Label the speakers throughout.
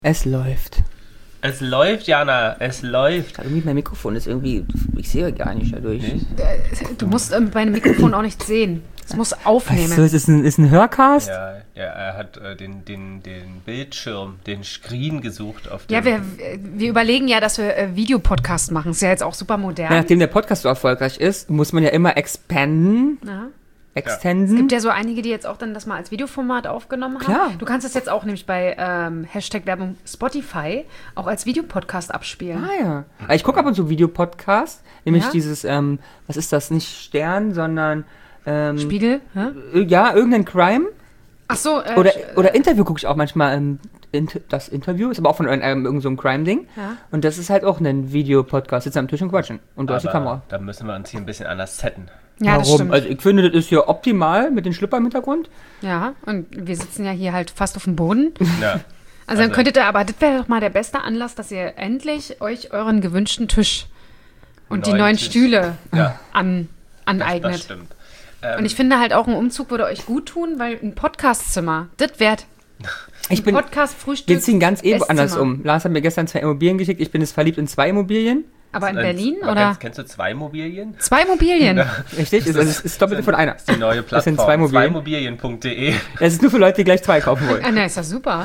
Speaker 1: Es läuft.
Speaker 2: Es läuft, Jana, es läuft.
Speaker 1: Irgendwie mein Mikrofon ist irgendwie, ich sehe gar nicht dadurch.
Speaker 2: Nicht?
Speaker 3: Du musst bei einem Mikrofon auch nichts sehen. Es muss aufnehmen.
Speaker 1: Weißt du, es ist ein Hörcast?
Speaker 2: Ja, er hat den Bildschirm, den Screen gesucht auf dem...
Speaker 3: Ja, wir überlegen ja, dass wir Videopodcast machen. Ist ja jetzt auch super modern.
Speaker 1: Nachdem der Podcast so erfolgreich ist, muss man ja immer expanden.
Speaker 3: Ja.
Speaker 1: Extenden.
Speaker 3: Es gibt ja so einige, die jetzt auch dann das mal als Videoformat aufgenommen haben.
Speaker 1: Klar.
Speaker 3: Du kannst es jetzt auch nämlich bei Hashtag Werbung Spotify auch als Videopodcast abspielen.
Speaker 1: Ah ja. Aber ich gucke ab und zu Videopodcast, nämlich
Speaker 3: Ja?
Speaker 1: dieses, was ist das, nicht Stern, sondern
Speaker 3: Spiegel? Hä?
Speaker 1: ja, irgendein Crime.
Speaker 3: Ach so.
Speaker 1: Oder Interview gucke ich auch manchmal. Das Interview ist aber auch von irgend so einem Crime-Ding.
Speaker 3: Ja.
Speaker 1: Und das ist halt auch ein Videopodcast. Sitzen am Tisch und quatschen. Und du hast die Kamera.
Speaker 2: Da müssen wir uns hier ein bisschen anders setten.
Speaker 3: Ja, das
Speaker 1: Warum?
Speaker 3: stimmt.
Speaker 1: Also ich finde, das ist ja optimal mit den Schlipper im Hintergrund.
Speaker 3: Ja, und wir sitzen ja hier halt fast auf dem Boden.
Speaker 2: Ja.
Speaker 3: Also dann könntet ihr, aber das wäre doch mal der beste Anlass, dass ihr endlich euch euren gewünschten Tisch und die neuen
Speaker 2: Tisch.
Speaker 3: Stühle
Speaker 2: Ja.
Speaker 3: aneignet.
Speaker 2: Das stimmt.
Speaker 3: Und ich finde halt auch, ein Umzug würde euch gut tun, weil ein Podcastzimmer, das wert.
Speaker 1: Ich bin,
Speaker 3: Podcast-Frühstück.
Speaker 1: wir ziehen ganz
Speaker 3: Esszimmer.
Speaker 1: anders um. Lars hat mir gestern 2 Immobilien geschickt. Ich bin jetzt verliebt in 2 Immobilien.
Speaker 3: Aber in Berlin, oder?
Speaker 2: Kennst du 2 Mobilien?
Speaker 3: 2 Immobilien.
Speaker 1: Richtig? Es ist doppelte von einer.
Speaker 2: Das ist die neue
Speaker 1: Das sind
Speaker 2: Plattform.
Speaker 1: 2 Immobilien.
Speaker 2: 2mobilien.de.
Speaker 1: Es ist nur für Leute, die gleich 2 kaufen wollen.
Speaker 3: Ah, ne, ist das super.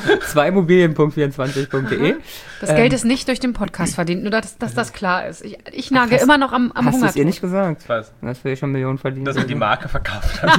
Speaker 1: 2immobilien.24.de.
Speaker 3: Das Geld ist nicht durch den Podcast verdient, nur dass das klar ist. Ich nage immer noch am
Speaker 1: Hast du
Speaker 3: Hunger.
Speaker 1: es ihr nicht gesagt?
Speaker 2: Was?
Speaker 1: Dass wir schon Millionen verdienen.
Speaker 2: Dass wir die Marke verkauft haben.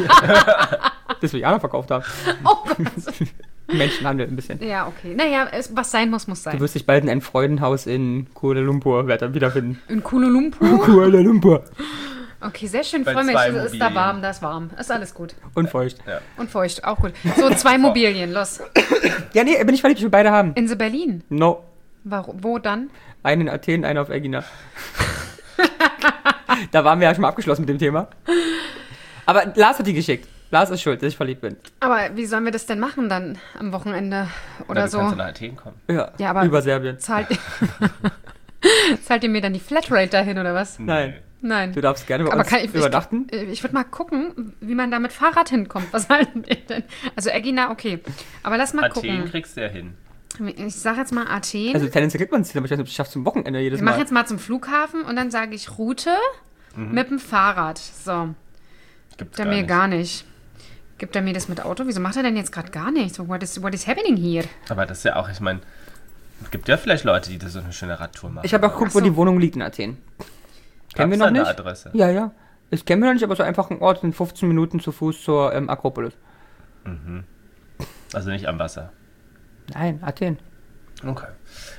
Speaker 1: Dass wir Jana verkauft haben.
Speaker 3: Oh Gott.
Speaker 1: Menschenhandel ein bisschen.
Speaker 3: Ja, okay. Naja, was sein muss, muss
Speaker 1: Du
Speaker 3: sein.
Speaker 1: wirst dich bald in ein Freudenhaus in Kuala Lumpur wiederfinden.
Speaker 3: In Kuala Lumpur.
Speaker 1: Kuala Lumpur.
Speaker 3: Okay, sehr schön.
Speaker 2: Bei
Speaker 3: Freue mich.
Speaker 2: 2
Speaker 3: Es ist da
Speaker 2: Immobilien.
Speaker 3: warm, da ist warm. Ist alles gut.
Speaker 1: Und feucht.
Speaker 2: Ja.
Speaker 3: Und feucht, auch gut. So, 2 Immobilien, los.
Speaker 1: Ja, nee, bin ich verliebt, ich will beide haben.
Speaker 3: In Berlin.
Speaker 1: No.
Speaker 3: Wo dann?
Speaker 1: Einen in Athen, einen auf Egina. Da waren wir ja schon mal abgeschlossen mit dem Thema. Aber Lars hat die geschickt. Lars ist schuld, dass ich verliebt bin.
Speaker 3: Aber wie sollen wir das denn machen dann am Wochenende oder
Speaker 2: Du
Speaker 3: so?
Speaker 2: kannst nach Athen kommen.
Speaker 3: Ja, aber
Speaker 1: über Serbien.
Speaker 3: Zahlt ihr mir dann die Flatrate dahin oder was?
Speaker 1: Nein.
Speaker 3: Nein.
Speaker 1: Du darfst gerne bei
Speaker 3: Aber
Speaker 1: uns übernachten.
Speaker 3: Ich würde mal gucken, wie man da mit Fahrrad hinkommt. Was halten wir denn? Also Egina, okay. Aber lass mal
Speaker 2: Athen
Speaker 3: gucken.
Speaker 2: kriegst du ja hin.
Speaker 3: Ich sage jetzt mal Athen.
Speaker 1: Also tendenziell kriegt man es, aber ich weiß nicht, ob du es schaffst zum Wochenende jedes
Speaker 3: Wir machen
Speaker 1: Mal.
Speaker 3: jetzt mal zum Flughafen und dann sage ich Route mit dem Fahrrad. So,
Speaker 2: Gibt's
Speaker 3: gibt er mir gar nicht. Gibt er mir das mit Auto? Wieso macht er denn jetzt gerade gar nichts? What is happening here?
Speaker 2: Aber das ist ja auch, ich meine, es gibt ja vielleicht Leute, die da so eine schöne Radtour machen.
Speaker 1: Ich habe auch geguckt, wo
Speaker 3: Ach so.
Speaker 1: die Wohnung liegt in Athen. Kennen wir
Speaker 2: Gab's
Speaker 1: noch
Speaker 2: da eine
Speaker 1: nicht?
Speaker 2: Adresse?
Speaker 1: Ja, ja. Das kennen wir noch nicht, aber so einfach ein Ort, sind 15 Minuten zu Fuß zur Akropolis.
Speaker 2: Also nicht am Wasser.
Speaker 1: Nein, Athen.
Speaker 2: Okay.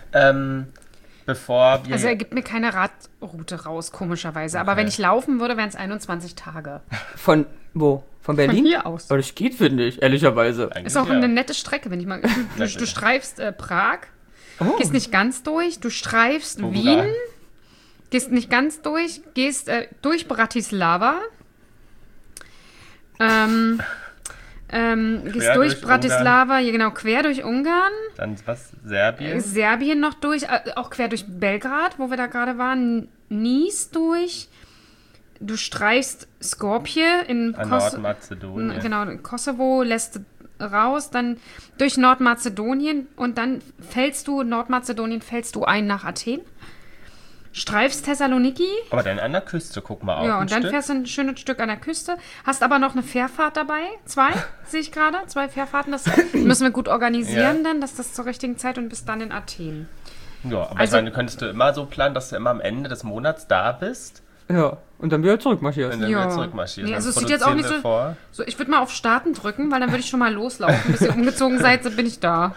Speaker 2: Bevor wir...
Speaker 3: Also er gibt mir keine Radroute raus, komischerweise. Aber
Speaker 2: Okay.
Speaker 3: wenn ich laufen würde, wären es 21 Tage.
Speaker 1: Von wo? Von Berlin?
Speaker 3: Von hier aus.
Speaker 1: Aber das geht, finde ich, ehrlicherweise.
Speaker 2: Eigentlich
Speaker 3: Ist auch
Speaker 2: ja.
Speaker 3: eine nette Strecke, wenn ich mal. Du streifst Prag,
Speaker 1: Oh.
Speaker 3: gehst nicht ganz durch, du streifst
Speaker 2: Ungarn.
Speaker 3: Wien, gehst nicht ganz durch, gehst durch Bratislava, gehst
Speaker 2: Quer
Speaker 3: durch
Speaker 2: durch
Speaker 3: Bratislava, ja, genau, quer durch Ungarn,
Speaker 2: Dann was? Serbien?
Speaker 3: Serbien noch durch, auch quer durch Belgrad, wo wir da gerade waren, Nice durch. Du streifst Skopje in
Speaker 2: An
Speaker 3: Kosovo.
Speaker 2: Nordmazedonien.
Speaker 3: Genau, Kosovo lässt raus, dann durch Nordmazedonien und dann Nordmazedonien fällst du ein nach Athen, streifst Thessaloniki,
Speaker 2: Aber dann an der Küste, guck mal auf.
Speaker 3: ja,
Speaker 2: ein
Speaker 3: und dann
Speaker 2: Stück.
Speaker 3: fährst du ein schönes Stück an der Küste, hast aber noch eine Fährfahrt dabei, 2, sehe ich gerade, 2 Fährfahrten, das müssen wir gut organisieren
Speaker 2: Ja.
Speaker 3: dann, dass das zur richtigen Zeit und bis dann in Athen.
Speaker 2: Ja, aber
Speaker 3: Also-
Speaker 2: ich meine, könntest du immer so planen, dass du immer am Ende des Monats da bist
Speaker 1: Ja, und dann wieder zurückmarschierst.
Speaker 2: und dann
Speaker 3: Ja.
Speaker 2: wieder zurückmarschierst.
Speaker 3: Nee, also
Speaker 2: Dann
Speaker 3: es sieht jetzt auch nicht
Speaker 2: produzieren wir vor.
Speaker 3: So, ich würde mal auf Starten drücken, weil dann würde ich schon mal loslaufen, bis ihr umgezogen seid, so bin ich da.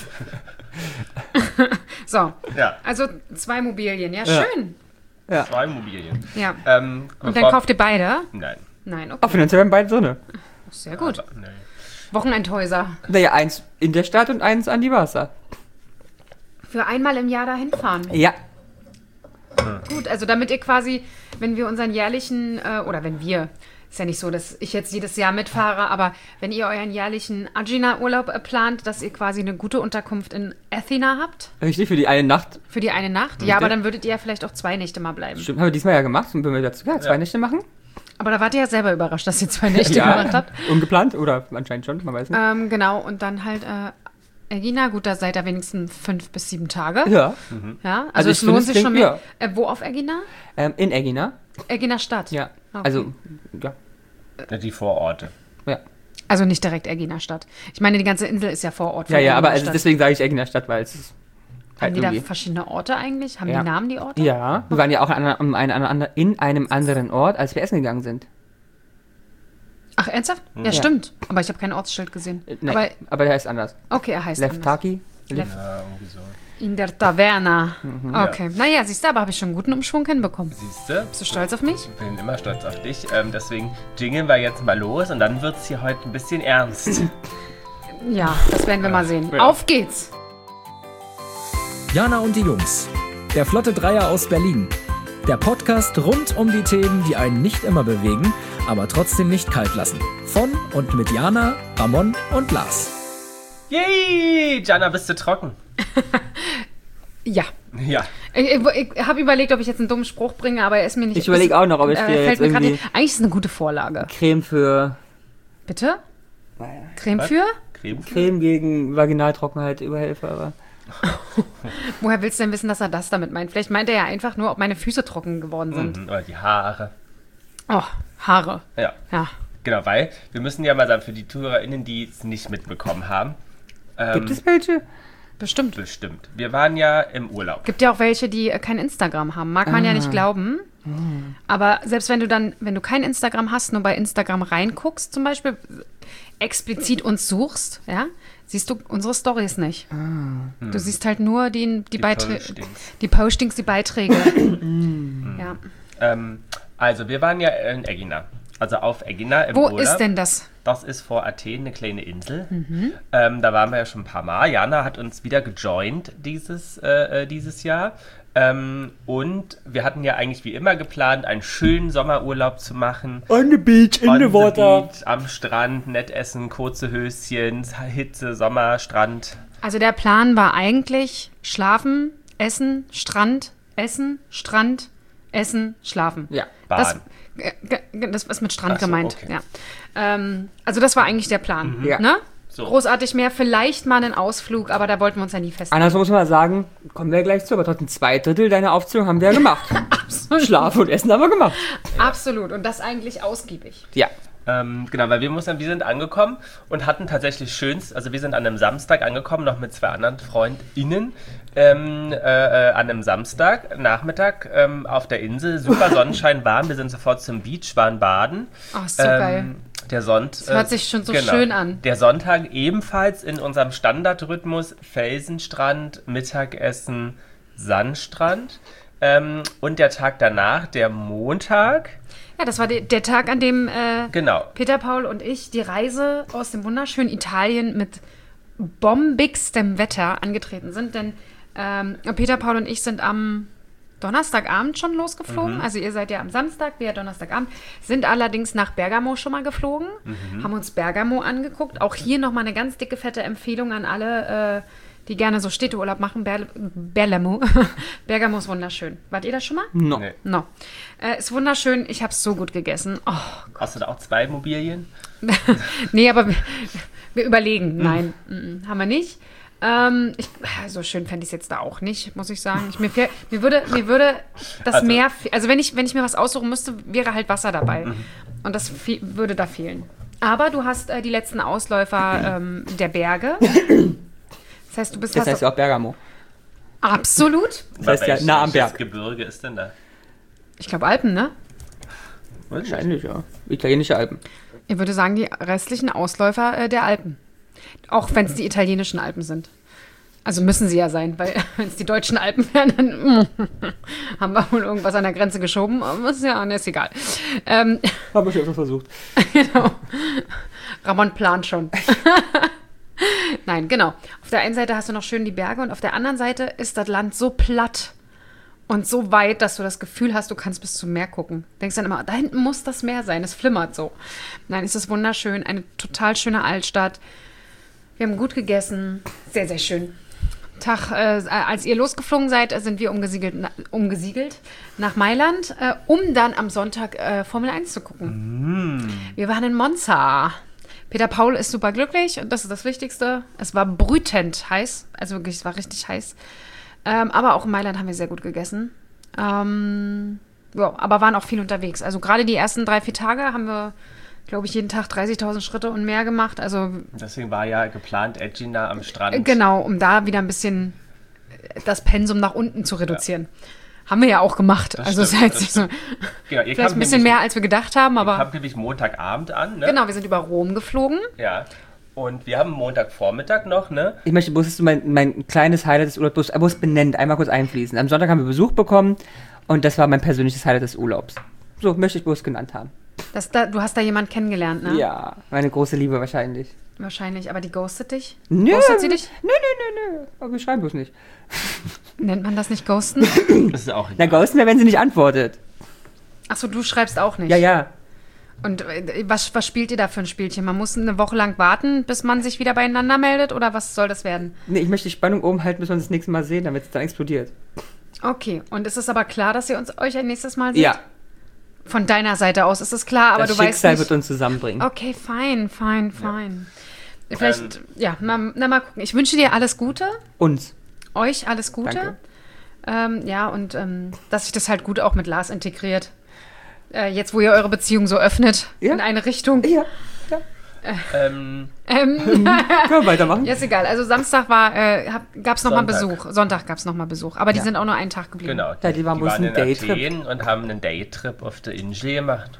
Speaker 3: So,
Speaker 2: Ja,
Speaker 3: also 2 Mobilien, ja,
Speaker 1: Ja.
Speaker 3: schön.
Speaker 2: 2 Immobilien.
Speaker 3: Ja. Und dann
Speaker 2: bevor-
Speaker 3: kauft ihr beide?
Speaker 2: Nein.
Speaker 3: Nein, okay.
Speaker 1: Auch finanziell haben beide drinne.
Speaker 3: Sehr gut.
Speaker 2: Aber, nee.
Speaker 3: Wochenendhäuser.
Speaker 1: Naja, eins in der Stadt und eins an die Wasser.
Speaker 3: Für einmal im Jahr dahin fahren.
Speaker 1: Ja.
Speaker 3: Gut, also damit ihr quasi, wenn wir unseren jährlichen, oder wenn wir, ist ja nicht so, dass ich jetzt jedes Jahr mitfahre, aber wenn ihr euren jährlichen Agina-Urlaub plant, dass ihr quasi eine gute Unterkunft in Athena habt,
Speaker 1: Richtig, für die eine Nacht.
Speaker 3: für die eine Nacht. Ja, aber dann würdet ihr ja vielleicht auch 2 Nächte mal bleiben.
Speaker 1: Stimmt, haben wir diesmal ja gemacht. Und wenn wir dazu 2 Nächte machen.
Speaker 3: Aber da wart ihr ja selber überrascht, dass ihr 2 Nächte gemacht habt.
Speaker 1: ungeplant oder anscheinend schon, man weiß nicht.
Speaker 3: Genau, und dann halt Egina, gut, da seid ihr wenigstens 5 bis 7 Tage.
Speaker 1: Ja.
Speaker 3: Ja,
Speaker 1: Also
Speaker 3: es
Speaker 1: ich finde,
Speaker 3: lohnt
Speaker 1: es
Speaker 3: sich schon
Speaker 1: klingt-
Speaker 3: mehr. Wo auf Egina?
Speaker 1: In Egina.
Speaker 3: Egina Stadt.
Speaker 1: Ja.
Speaker 3: Okay.
Speaker 1: Also, ja.
Speaker 2: Die Vororte.
Speaker 1: Ja,
Speaker 3: Also nicht direkt Egina Stadt. Ich meine, die ganze Insel ist ja Vorort von
Speaker 1: ja,
Speaker 3: Egina
Speaker 1: aber also
Speaker 3: Stadt.
Speaker 1: deswegen sage ich Egina Stadt, weil es ist
Speaker 3: Haben
Speaker 1: halt
Speaker 3: die da
Speaker 1: irgendwie.
Speaker 3: verschiedene Orte eigentlich? Haben
Speaker 1: Ja.
Speaker 3: die Namen, die Orte?
Speaker 1: Ja, wir waren ja auch in einem anderen Ort, als wir essen gegangen sind.
Speaker 3: Ach, ernsthaft? Ja,
Speaker 1: Ja.
Speaker 3: stimmt. Aber ich habe kein Ortsschild gesehen.
Speaker 1: Nee, aber der heißt anders.
Speaker 3: Okay, er heißt anders.
Speaker 1: Leftaki.
Speaker 3: Lef-
Speaker 2: Ja, irgendwie so.
Speaker 3: In der Taverna.
Speaker 1: Mhm.
Speaker 3: Okay. Naja, siehst du, aber habe ich schon einen guten Umschwung hinbekommen.
Speaker 2: Siehst du?
Speaker 3: Bist du stolz auf mich?
Speaker 2: Ich bin immer stolz auf dich. Deswegen jingeln wir jetzt mal los und dann wird es hier heute ein bisschen ernst.
Speaker 3: Ja, das werden wir mal sehen.
Speaker 1: Ja.
Speaker 3: Auf geht's!
Speaker 4: Jana und die Jungs. Der Flotte Dreier aus Berlin. Der Podcast rund um die Themen, die einen nicht immer bewegen, aber trotzdem nicht kalt lassen. Von und mit Jana, Ramon und Lars.
Speaker 2: Yay! Jana, bist du trocken?
Speaker 3: Ja.
Speaker 2: Ja.
Speaker 3: Ich habe überlegt, ob ich jetzt einen dummen Spruch bringe, aber er ist mir nicht...
Speaker 1: Ich überlege auch noch, ob ich dir
Speaker 3: fällt
Speaker 1: jetzt
Speaker 3: mir grad
Speaker 1: irgendwie
Speaker 3: nicht- Eigentlich ist es eine gute Vorlage.
Speaker 1: Creme für
Speaker 3: Bitte? Creme
Speaker 2: Was?
Speaker 3: für?
Speaker 2: Creme
Speaker 1: gegen Vaginaltrockenheit überhelfe, aber
Speaker 3: Woher willst du denn wissen, dass er das damit meint? Vielleicht meint er ja einfach nur, ob meine Füße trocken geworden sind.
Speaker 2: Oder die Haare.
Speaker 3: Oh, Haare.
Speaker 2: Ja.
Speaker 3: Ja.
Speaker 2: Genau, weil wir müssen ja mal sagen, für die ZuhörerInnen, die es nicht mitbekommen haben.
Speaker 1: gibt es welche?
Speaker 3: Bestimmt.
Speaker 2: Bestimmt. Wir waren ja im Urlaub.
Speaker 3: Gibt ja auch welche, die kein Instagram haben. Mag man ja nicht glauben. Aber selbst wenn du kein Instagram hast, nur bei Instagram reinguckst, zum Beispiel, explizit uns suchst, ja, siehst du unsere Stories nicht. Du siehst halt nur die Beiträge.
Speaker 2: Postings.
Speaker 3: Die Postings, die Beiträge. Ja.
Speaker 2: Also, wir waren ja in Egina. Also auf Egina im
Speaker 3: Wo
Speaker 2: Urlaub.
Speaker 3: ist denn das?
Speaker 2: Das ist vor Athen eine kleine Insel. Da waren wir ja schon ein paar Mal. Jana hat uns wieder gejoint dieses Jahr. Und wir hatten ja eigentlich wie immer geplant, einen schönen Sommerurlaub zu machen.
Speaker 1: On the beach,
Speaker 2: On the beach, am Strand, nett essen, kurze Höschen, Hitze, Sommer, Strand.
Speaker 3: Also der Plan war eigentlich schlafen, essen, Strand, essen, Strand, essen, schlafen.
Speaker 1: Ja.
Speaker 3: Das,
Speaker 2: Baden.
Speaker 3: das ist mit Strand
Speaker 2: Ach so,
Speaker 3: gemeint.
Speaker 2: okay.
Speaker 3: Ja. Also das war eigentlich der Plan.
Speaker 1: Ja.
Speaker 3: Ne?
Speaker 2: So.
Speaker 3: Großartig mehr, vielleicht mal einen Ausflug, aber da wollten wir uns ja nie festlegen.
Speaker 1: Andersrum muss man mal sagen, kommen wir gleich zu, aber trotzdem 2/3 deiner Aufzählung haben wir ja gemacht. Schlaf und Essen haben wir gemacht.
Speaker 3: Absolut. Und das eigentlich ausgiebig.
Speaker 1: Ja.
Speaker 2: Genau, weil wir sind angekommen und hatten tatsächlich also wir sind an einem Samstag angekommen, noch mit 2 anderen FreundInnen, an einem Samstagnachmittag auf der Insel, super Sonnenschein, warm, wir sind sofort zum Beach, waren baden.
Speaker 3: Ach, so geil.
Speaker 2: Der Sonntag.
Speaker 3: Das hört sich schon so schön an.
Speaker 2: Der Sonntag ebenfalls in unserem Standardrhythmus, Felsenstrand, Mittagessen, Sandstrand. Und der Tag danach, der Montag.
Speaker 3: Ja, das war der Tag, an dem
Speaker 2: Genau.
Speaker 3: Peter, Paul und ich die Reise aus dem wunderschönen Italien mit bombigstem Wetter angetreten sind. Denn Peter, Paul und ich sind am Donnerstagabend schon losgeflogen. Also ihr seid ja am Samstag, wir ja Donnerstagabend. Sind allerdings nach Bergamo schon mal geflogen. Haben uns Bergamo angeguckt. Auch hier nochmal eine ganz dicke, fette Empfehlung an alle, die gerne so Städteurlaub machen. Bergamo. Bergamo ist wunderschön. Wart ihr da schon mal?
Speaker 1: No.
Speaker 2: Nee.
Speaker 3: No. Ist wunderschön. Ich habe es so gut gegessen. Oh,
Speaker 2: Hast du da auch 2 Mobilien?
Speaker 3: nee, aber wir überlegen. Nein, haben wir nicht. So schön fände ich es jetzt da auch nicht, muss ich sagen. Mir würde das
Speaker 2: Also-
Speaker 3: Meer, also wenn ich mir was aussuchen müsste, wäre halt Wasser dabei. Und das würde da fehlen. Aber du hast die letzten Ausläufer der Berge. Das heißt, du bist
Speaker 1: Das heißt ja auch Bergamo.
Speaker 3: absolut.
Speaker 1: Das heißt ja nah am
Speaker 2: Welches
Speaker 1: Berg.
Speaker 2: Gebirge ist denn da?
Speaker 3: Ich glaube Alpen, ne?
Speaker 1: Wahrscheinlich, ja. Italienische Alpen.
Speaker 3: Ich würde sagen, die restlichen Ausläufer der Alpen. Auch wenn es die italienischen Alpen sind. Also müssen sie ja sein, weil wenn es die deutschen Alpen wären, dann haben wir wohl irgendwas an der Grenze geschoben. Aber ist ja, ist egal.
Speaker 1: Haben wir schon öfter versucht.
Speaker 3: Genau. Ramon plant schon. Nein, genau. Auf der einen Seite hast du noch schön die Berge und auf der anderen Seite ist das Land so platt und so weit, dass du das Gefühl hast, du kannst bis zum Meer gucken. Denkst dann immer, da hinten muss das Meer sein, es flimmert so. Nein, es ist wunderschön, eine total schöne Altstadt. Wir haben gut gegessen, sehr, sehr schön. Als ihr losgeflogen seid, sind wir umgesiegelt nach Mailand, um dann am Sonntag Formel 1 zu gucken. Wir waren in Monza. Peter Paul ist super glücklich und das ist das Wichtigste. Es war brütend heiß, also wirklich, es war richtig heiß. Aber auch in Mailand haben wir sehr gut gegessen. Ja, aber waren auch viel unterwegs. Also gerade die ersten 3-4 Tage haben wir, glaube ich, jeden Tag 30.000 Schritte und mehr gemacht. Also
Speaker 2: Deswegen war ja geplant Aegina am Strand.
Speaker 3: genau, um da wieder ein bisschen das Pensum nach unten zu reduzieren. Haben wir ja auch gemacht.
Speaker 2: Das
Speaker 3: Also es ist
Speaker 2: stimmt,
Speaker 3: jetzt nicht so,
Speaker 2: Genau, ihr
Speaker 3: vielleicht
Speaker 2: kamt
Speaker 3: ein bisschen
Speaker 2: nämlich-
Speaker 3: mehr, als wir gedacht haben,
Speaker 2: Ihr
Speaker 3: aber
Speaker 2: kamt nämlich Montagabend an, ne?
Speaker 3: genau, wir sind über Rom geflogen.
Speaker 2: Ja. Und wir haben Montagvormittag noch, ne?
Speaker 1: Ich möchte bloß, dass du mein kleines Highlight des Urlaubs bloß benennt, einmal kurz einfließen. Am Sonntag haben wir Besuch bekommen und das war mein persönliches Highlight des Urlaubs. So, möchte ich bloß genannt haben.
Speaker 3: Du hast da jemanden kennengelernt, ne?
Speaker 1: Ja, meine große Liebe wahrscheinlich.
Speaker 3: Wahrscheinlich, aber die ghostet dich?
Speaker 1: Nö,
Speaker 3: Ghostet sie dich?
Speaker 1: Nö. Aber wir schreiben bloß nicht.
Speaker 3: Nennt man das nicht ghosten?
Speaker 2: Das ist auch
Speaker 1: Na, ghosten wir, wenn sie nicht antwortet.
Speaker 3: Achso, du schreibst auch nicht.
Speaker 1: Ja.
Speaker 3: Und was spielt ihr da für ein Spielchen? Man muss eine Woche lang warten, bis man sich wieder beieinander meldet? Oder was soll das werden?
Speaker 1: Nee, ich möchte die Spannung oben halten, bis wir uns das nächste Mal sehen, damit es dann explodiert.
Speaker 3: Okay, und ist es aber klar, dass ihr euch ein nächstes Mal seht?
Speaker 1: Ja,
Speaker 3: Von deiner Seite aus ist es klar, aber
Speaker 1: das
Speaker 3: du weißt
Speaker 1: Schicksal
Speaker 3: nicht...
Speaker 1: wird uns zusammenbringen.
Speaker 3: Okay, fein. Vielleicht, mal gucken. Ich wünsche dir alles Gute.
Speaker 1: Uns.
Speaker 3: Euch alles Gute.
Speaker 1: Danke.
Speaker 3: Dass sich das halt gut auch mit Lars integriert. Jetzt, wo ihr eure Beziehung so öffnet,
Speaker 1: Ja.
Speaker 3: in eine Richtung.
Speaker 1: Ja.
Speaker 2: Ähm,
Speaker 1: Können wir weitermachen?
Speaker 3: Ja, ist egal. Also Samstag gab es nochmal
Speaker 2: Sonntag.
Speaker 3: Besuch. Sonntag gab es nochmal Besuch. Aber die sind auch nur einen Tag geblieben.
Speaker 2: genau.
Speaker 1: Ja, die waren bloß ein
Speaker 2: in
Speaker 1: Daytrip.
Speaker 2: Athen und haben einen Daytrip auf der Insel gemacht.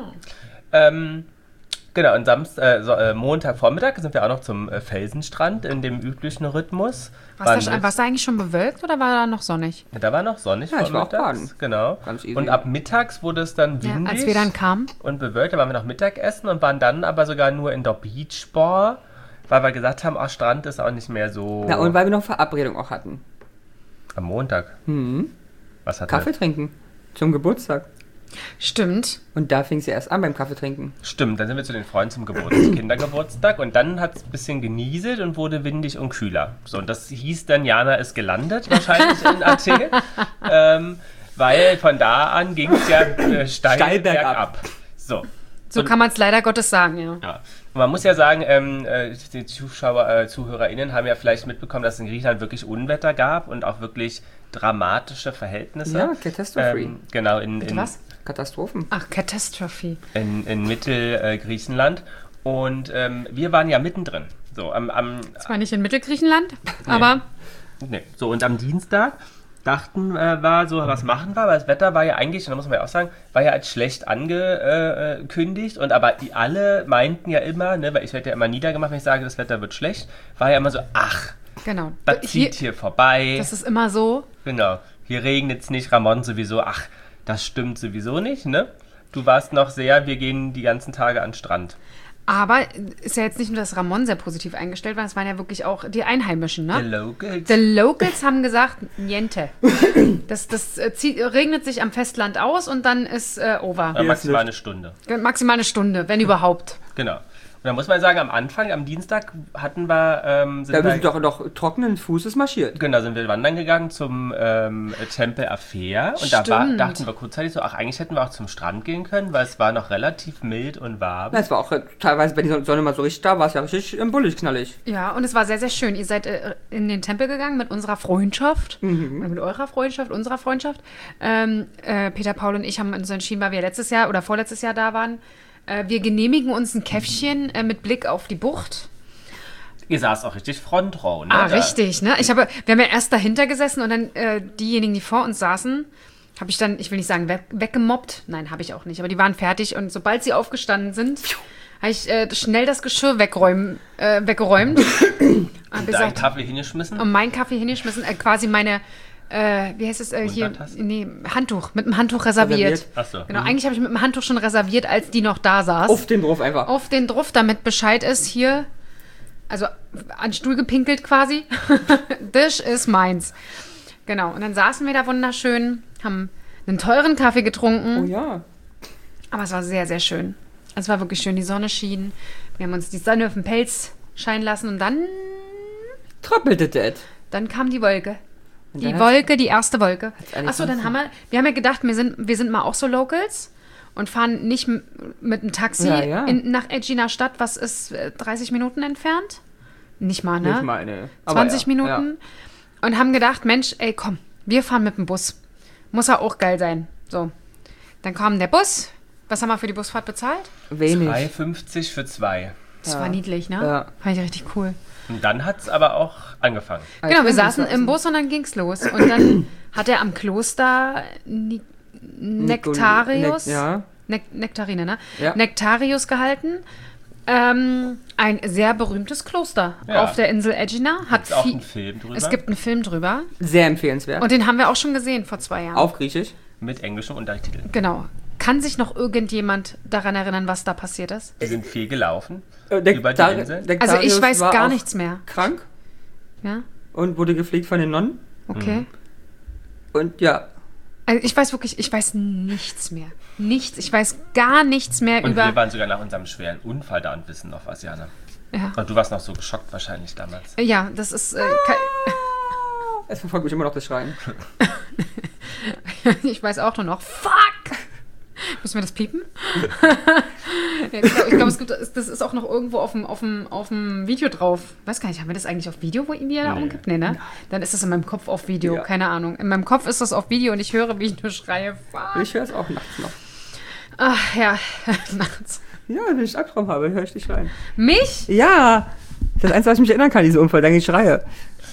Speaker 3: Mhm.
Speaker 2: Genau, und Montagvormittag sind wir auch noch zum Felsenstrand in dem üblichen Rhythmus.
Speaker 3: War es da eigentlich schon bewölkt oder war da noch sonnig?
Speaker 2: Ja, da war noch sonnig
Speaker 1: Ja, ich war auch
Speaker 2: vormittags.
Speaker 1: baden.
Speaker 2: Genau.
Speaker 1: Ganz easy.
Speaker 2: Und ab mittags wurde es dann
Speaker 3: Ja,
Speaker 2: windig
Speaker 3: als wir dann kamen.
Speaker 2: und bewölkt. Da waren wir noch Mittagessen und waren dann aber sogar nur in der Beachbar, weil wir gesagt haben, Strand ist auch nicht mehr so...
Speaker 1: Na, und weil wir noch Verabredung auch hatten.
Speaker 2: Am Montag. Was hat
Speaker 1: Kaffee trinken. Zum Geburtstag.
Speaker 3: Stimmt.
Speaker 1: Und da fing es ja erst an beim Kaffee trinken.
Speaker 2: Stimmt, dann sind wir zu den Freunden zum Kindergeburtstag und dann hat es ein bisschen genieselt und wurde windig und kühler. So, und das hieß dann, Jana ist gelandet, wahrscheinlich in Athen, weil von da an ging es ja steil bergab. So
Speaker 3: Kann man es leider Gottes sagen, ja.
Speaker 2: ja. Und man muss ja sagen, die ZuhörerInnen haben ja vielleicht mitbekommen, dass es in Griechenland wirklich Unwetter gab und auch wirklich dramatische Verhältnisse.
Speaker 1: Ja, Catastrophe.
Speaker 2: Genau, in
Speaker 3: Was?
Speaker 1: Katastrophen.
Speaker 3: Ach, Catastrophe.
Speaker 2: in Mittelgriechenland. Und wir waren ja mittendrin. So,
Speaker 3: Zwar nicht in Mittelgriechenland, aber
Speaker 2: so, und am Dienstag dachten wir so, was machen wir? Weil das Wetter war ja eigentlich, und da muss man ja auch sagen, war ja als schlecht angekündigt. Und aber die alle meinten ja immer, ne, weil ich werde ja immer niedergemacht, wenn ich sage, das Wetter wird schlecht, war ja immer so, ach,
Speaker 3: genau.
Speaker 2: das zieht hier vorbei.
Speaker 3: Das ist immer so.
Speaker 2: Genau, hier regnet es nicht, Ramon sowieso, ach, das stimmt sowieso nicht, ne? Du warst noch sehr, wir gehen die ganzen Tage an den Strand.
Speaker 3: Aber ist ja jetzt nicht nur, dass Ramon sehr positiv eingestellt war, es waren ja wirklich auch die Einheimischen,
Speaker 2: The
Speaker 3: ne?
Speaker 2: Locals.
Speaker 3: Die Locals haben gesagt, niente. Das regnet sich am Festland aus und dann ist over.
Speaker 2: Maximal eine Stunde.
Speaker 3: Maximal eine Stunde, wenn überhaupt.
Speaker 2: Genau. Und da muss man sagen, am Anfang, am Dienstag hatten wir...
Speaker 1: Da wir sind doch noch trockenen Fußes marschiert.
Speaker 2: Genau, sind wir wandern gegangen zum Tempel Aphea. Und da
Speaker 3: Stimmt.
Speaker 2: dachten wir kurzzeitig so, ach, eigentlich hätten wir auch zum Strand gehen können, weil es war noch relativ mild und warm.
Speaker 1: Na, es war auch teilweise, wenn die Sonne mal so richtig da war, es ja richtig bullig knallig.
Speaker 3: Ja, und es war sehr, sehr schön. Ihr seid in den Tempel gegangen mit unserer Freundschaft. Oder mit eurer Freundschaft, unserer Freundschaft. Peter, Paul und ich haben uns entschieden, weil wir letztes Jahr oder vorletztes Jahr da waren, wir genehmigen uns ein Käffchen mit Blick auf die Bucht.
Speaker 2: Ihr saßt auch richtig Frontrow, ne?
Speaker 3: Ah,
Speaker 2: Da-
Speaker 3: richtig, ne? Wir haben ja erst dahinter gesessen und dann diejenigen, die vor uns saßen, habe ich dann, ich will nicht sagen weggemobbt. Nein, habe ich auch nicht. Aber die waren fertig und sobald sie aufgestanden sind, habe ich schnell das Geschirr weggeräumt. Hab
Speaker 2: Deinen
Speaker 3: gesagt,
Speaker 2: Kaffee hingeschmissen?
Speaker 3: und meinen Kaffee hingeschmissen, quasi meine, wie heißt es hier?
Speaker 2: Untertasse?
Speaker 3: Nee, Handtuch, mit dem Handtuch reserviert.
Speaker 2: Achso.
Speaker 3: Genau, eigentlich habe ich mit dem Handtuch schon reserviert, als die noch da saß.
Speaker 1: Auf den drauf einfach.
Speaker 3: Auf den Druff, damit Bescheid ist, hier, also an den Stuhl gepinkelt quasi. Das ist meins. Genau, und dann saßen wir da wunderschön, haben einen teuren Kaffee getrunken,
Speaker 1: Oh ja.
Speaker 3: aber es war sehr, sehr schön. Es war wirklich schön, die Sonne schien. Wir haben uns die Sonne auf den Pelz scheinen lassen und dann
Speaker 1: Tröppelte das.
Speaker 3: kam die Wolke.
Speaker 1: Und
Speaker 3: Die
Speaker 1: dann
Speaker 3: Wolke, die erste Wolke.
Speaker 1: eigentlich
Speaker 3: Achso, dann
Speaker 1: sonst-
Speaker 3: haben wir haben ja gedacht, wir sind mal auch so Locals und fahren nicht mit dem Taxi
Speaker 1: Ja.
Speaker 3: nach Egina Stadt, was ist 30 Minuten entfernt? Nicht mal, ne?
Speaker 1: Nicht mal, ne.
Speaker 3: 20 Minuten. Und haben gedacht, Mensch, ey, komm, wir fahren mit dem Bus. Muss ja auch geil sein. So. Dann kam der Bus. Was haben wir für die Busfahrt bezahlt?
Speaker 1: Wenig.
Speaker 2: 3,50 für 2.
Speaker 3: Das war niedlich, ne?
Speaker 1: Ja.
Speaker 3: Fand ich richtig cool.
Speaker 2: Und dann hat es aber auch angefangen.
Speaker 3: Genau, wir saßen im Bus und dann ging's los. Und dann hat er am Kloster Nektarius, Nektarine, ne?
Speaker 1: Ja.
Speaker 3: Nektarius gehalten. Ein sehr berühmtes Kloster auf der Insel Egina.
Speaker 2: Gibt's auch einen Film drüber?
Speaker 3: Es gibt einen Film drüber.
Speaker 1: Sehr empfehlenswert.
Speaker 3: Und den haben wir auch schon gesehen vor 2 Jahren.
Speaker 1: Auf Griechisch.
Speaker 2: Mit englischem Untertitel.
Speaker 3: Genau. Kann sich noch irgendjemand daran erinnern, was da passiert ist?
Speaker 2: Wir sind viel gelaufen über die Insel.
Speaker 3: Also ich weiß gar nichts mehr.
Speaker 1: Krank
Speaker 3: Ja,
Speaker 1: und wurde gepflegt von den Nonnen.
Speaker 3: okay.
Speaker 1: Und ja,
Speaker 3: Also ich weiß nichts mehr. Nichts. Ich weiß gar nichts mehr
Speaker 2: Und
Speaker 3: über...
Speaker 2: wir waren sogar nach unserem schweren Unfall da und wissen noch was, Jana.
Speaker 3: Ja.
Speaker 2: Und du warst noch so geschockt wahrscheinlich damals.
Speaker 3: Ja, das ist...
Speaker 1: es verfolgt mich immer noch das Schreien.
Speaker 3: ich weiß auch nur noch, fuck! Müssen wir das piepen? Ja, ich glaube, das ist auch noch irgendwo auf dem Video drauf. Weiß gar nicht, haben wir das eigentlich auf Video, wo ihn da umgibt? Nee, ne? Dann ist das in meinem Kopf auf Video,
Speaker 1: Ja.
Speaker 3: keine Ahnung. In meinem Kopf ist das auf Video und ich höre, wie ich nur schreie, fuck!
Speaker 1: Ich höre es auch nachts noch.
Speaker 3: Ach ja, nachts.
Speaker 1: Ja, wenn ich Albtraum habe, höre ich dich schreien.
Speaker 3: Mich?
Speaker 1: Ja, das ist das Einzige, was ich mich erinnern kann, dieser Unfall, dann ich schreie.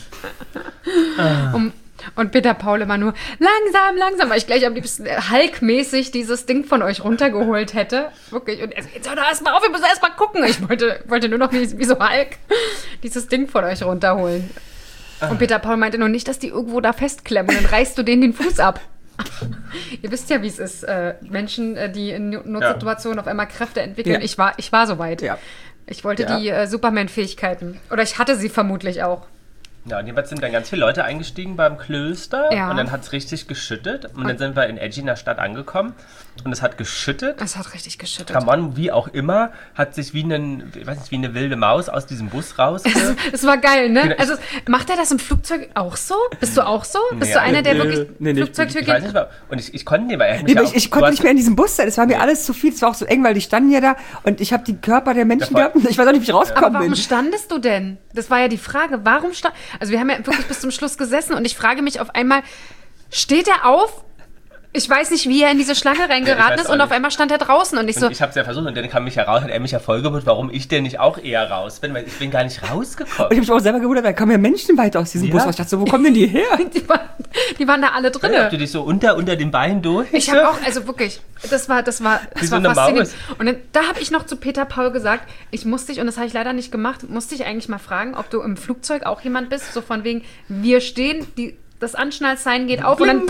Speaker 3: Und Peter Paul immer nur, langsam, weil ich gleich am liebsten Hulk-mäßig dieses Ding von euch runtergeholt hätte. Wirklich. Und jetzt hör doch erstmal auf, wir müssen erstmal gucken. Ich wollte nur noch wie so Hulk dieses Ding von euch runterholen. Und Peter Paul meinte nur nicht, dass die irgendwo da festklemmen und dann reißt du denen den Fuß ab. Ihr wisst ja, wie es ist. Menschen, die in Notsituationen auf einmal Kräfte entwickeln.
Speaker 1: Ja.
Speaker 3: Ich war soweit.
Speaker 1: Ja.
Speaker 3: Ich wollte die Superman-Fähigkeiten. Oder ich hatte sie vermutlich auch.
Speaker 2: Ja, und jedenfalls sind dann ganz viele Leute eingestiegen beim Klöster
Speaker 3: Ja.
Speaker 2: und dann hat es richtig geschüttet. Und dann sind wir in Egina Stadt angekommen und es hat geschüttet.
Speaker 3: Es hat richtig geschüttet.
Speaker 2: Ramon, wie auch immer, hat sich wie eine wilde Maus aus diesem Bus raus.
Speaker 3: Es war geil, ne?
Speaker 2: Genau.
Speaker 3: Also, macht er das im Flugzeug auch so? Bist du auch so? Bist
Speaker 2: Nee,
Speaker 3: du einer, der
Speaker 1: nee,
Speaker 3: wirklich
Speaker 1: nee, nicht.
Speaker 3: Flugzeugtür
Speaker 2: Ich weiß
Speaker 3: geht?
Speaker 2: nicht, und ich konnte nicht, weil er hat mich
Speaker 1: Nee,
Speaker 2: ja
Speaker 1: aber
Speaker 2: auch-
Speaker 1: ich
Speaker 2: du
Speaker 1: konnte
Speaker 2: hast-
Speaker 1: nicht mehr in diesem Bus sein. Es war mir alles zu viel. Es war auch so eng, weil die standen ja da und ich habe die Körper der Menschen
Speaker 2: Ja, voll.
Speaker 1: gehabt und ich weiß auch nicht, wie ich rausgekommen
Speaker 3: Aber warum
Speaker 1: bin.
Speaker 3: standest du denn? Das war ja die Frage. Warum stand... Also wir haben ja wirklich bis zum Schluss gesessen und ich frage mich auf einmal, steht er auf? Ich weiß nicht, wie er in diese Schlange reingeraten
Speaker 2: weiß
Speaker 3: ist
Speaker 2: auch
Speaker 3: und auf
Speaker 2: nicht.
Speaker 3: einmal stand er draußen und ich so...
Speaker 2: Und ich habe es ja versucht und dann kam mich heraus, hat er mich ja vollgebucht, warum ich denn nicht auch eher raus bin, weil ich bin gar nicht
Speaker 1: Und
Speaker 2: rausgekommen.
Speaker 1: ich habe mich auch selber gewundert, da kamen ja Menschen weiter aus diesem
Speaker 2: Ja.
Speaker 1: Bus raus. Ich dachte so, wo kommen denn die her?
Speaker 3: Die waren da alle
Speaker 2: Ob du
Speaker 3: drinne.
Speaker 2: dich so unter den Beinen durch?
Speaker 3: Ich habe auch, also wirklich, das war
Speaker 2: so
Speaker 3: faszinierend.
Speaker 2: eine Maus.
Speaker 3: Und dann, da habe ich noch zu Peter Paul gesagt, ich musste dich, und das habe ich leider nicht gemacht, musste ich eigentlich mal fragen, ob du im Flugzeug auch jemand bist, so von wegen, wir stehen, das Anschnallzeichen geht auf und dann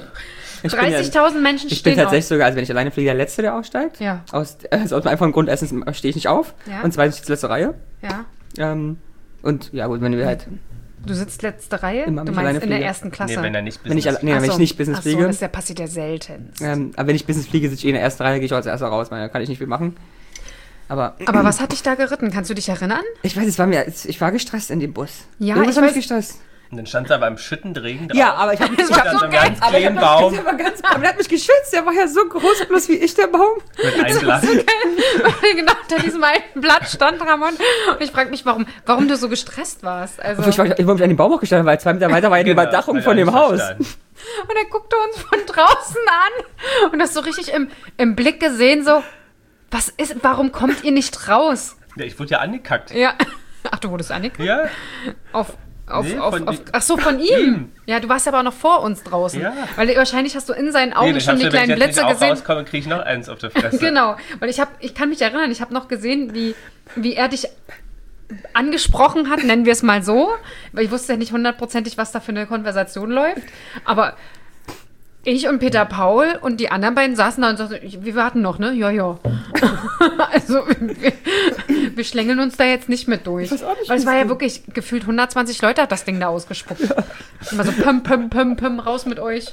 Speaker 3: 30.000 Menschen
Speaker 1: Ich bin
Speaker 3: stehen
Speaker 1: tatsächlich
Speaker 3: auf.
Speaker 1: sogar, also wenn ich alleine fliege, der Letzte, der aussteigt.
Speaker 3: Ja.
Speaker 1: Aus dem einfachen Grund, erstens stehe ich nicht auf
Speaker 3: Ja.
Speaker 1: und zweitens die letzte Reihe.
Speaker 3: Ja.
Speaker 1: Und ja gut, wenn wir halt,
Speaker 3: Du sitzt letzte Reihe?
Speaker 1: Immer, wenn
Speaker 3: Du
Speaker 1: ich
Speaker 3: meinst
Speaker 1: alleine
Speaker 3: in der
Speaker 1: fliege.
Speaker 3: ersten Klasse?
Speaker 2: Nee, wenn er nicht
Speaker 1: wenn ich,
Speaker 2: Business-
Speaker 1: wenn ich nicht Business
Speaker 3: Ach so,
Speaker 1: fliege.
Speaker 3: das passiert ja selten.
Speaker 1: Aber wenn ich Business fliege, sitze ich in der ersten Reihe, gehe ich auch als erster raus, weil da kann ich nicht viel machen. Aber
Speaker 3: Aber was hat dich da geritten? Kannst du dich erinnern?
Speaker 1: ich weiß, ich war gestresst in dem Bus.
Speaker 3: Ja,
Speaker 1: Irgendwas
Speaker 3: ich
Speaker 1: hat mich
Speaker 3: weiß-
Speaker 1: gestresst.
Speaker 2: Und dann stand er beim schüttenden Regen drauf.
Speaker 1: Ja, aber ich habe
Speaker 3: Das war
Speaker 2: Unter
Speaker 3: so
Speaker 2: so einem
Speaker 3: geil.
Speaker 2: ganz kleinen Baum
Speaker 1: aber der hat mich geschützt, der war ja so groß, bloß wie ich, der Baum.
Speaker 2: mit einem Blatt.
Speaker 3: Genau, unter diesem einen Blatt stand Ramon. Und ich frage mich, warum du so gestresst warst. Also,
Speaker 1: Ich war mich an den Baum auch gestanden, weil 2 Meter weiter war ja die
Speaker 2: Genau,
Speaker 1: Überdachung
Speaker 2: hab
Speaker 1: von
Speaker 2: ich
Speaker 1: dem
Speaker 2: auch
Speaker 1: Haus.
Speaker 2: nicht verstanden.
Speaker 3: und er guckte uns von draußen an und das so richtig im Blick gesehen, so, warum kommt ihr nicht raus?
Speaker 2: Ja, ich wurde ja angekackt.
Speaker 3: Ja. Ach, du wurdest angekackt?
Speaker 2: Ja,
Speaker 3: Ach so, von ihm. Ja, du warst aber auch noch vor uns draußen.
Speaker 2: Ja.
Speaker 3: Weil wahrscheinlich hast du in seinen Augen
Speaker 2: nee,
Speaker 3: schon die kleinen
Speaker 2: wenn ich jetzt
Speaker 3: Blitze
Speaker 2: nicht auch
Speaker 3: gesehen.
Speaker 2: rauskomme, kriege ich noch eins auf der Fresse.
Speaker 3: Genau, weil ich kann mich erinnern, ich habe noch gesehen, wie er dich angesprochen hat, nennen wir es mal so, weil ich wusste ja nicht hundertprozentig, was da für eine Konversation läuft, aber ich und Peter Paul und die anderen beiden saßen da und sagten, wir warten noch, ne? Ja. Also, wir schlängeln uns da jetzt nicht mit durch.
Speaker 1: weiß auch nicht,
Speaker 3: Weil es
Speaker 1: wie
Speaker 3: war
Speaker 1: es
Speaker 3: ja
Speaker 1: ging.
Speaker 3: wirklich, gefühlt 120 Leute hat das Ding da ausgespuckt. Immer so pum, raus mit euch.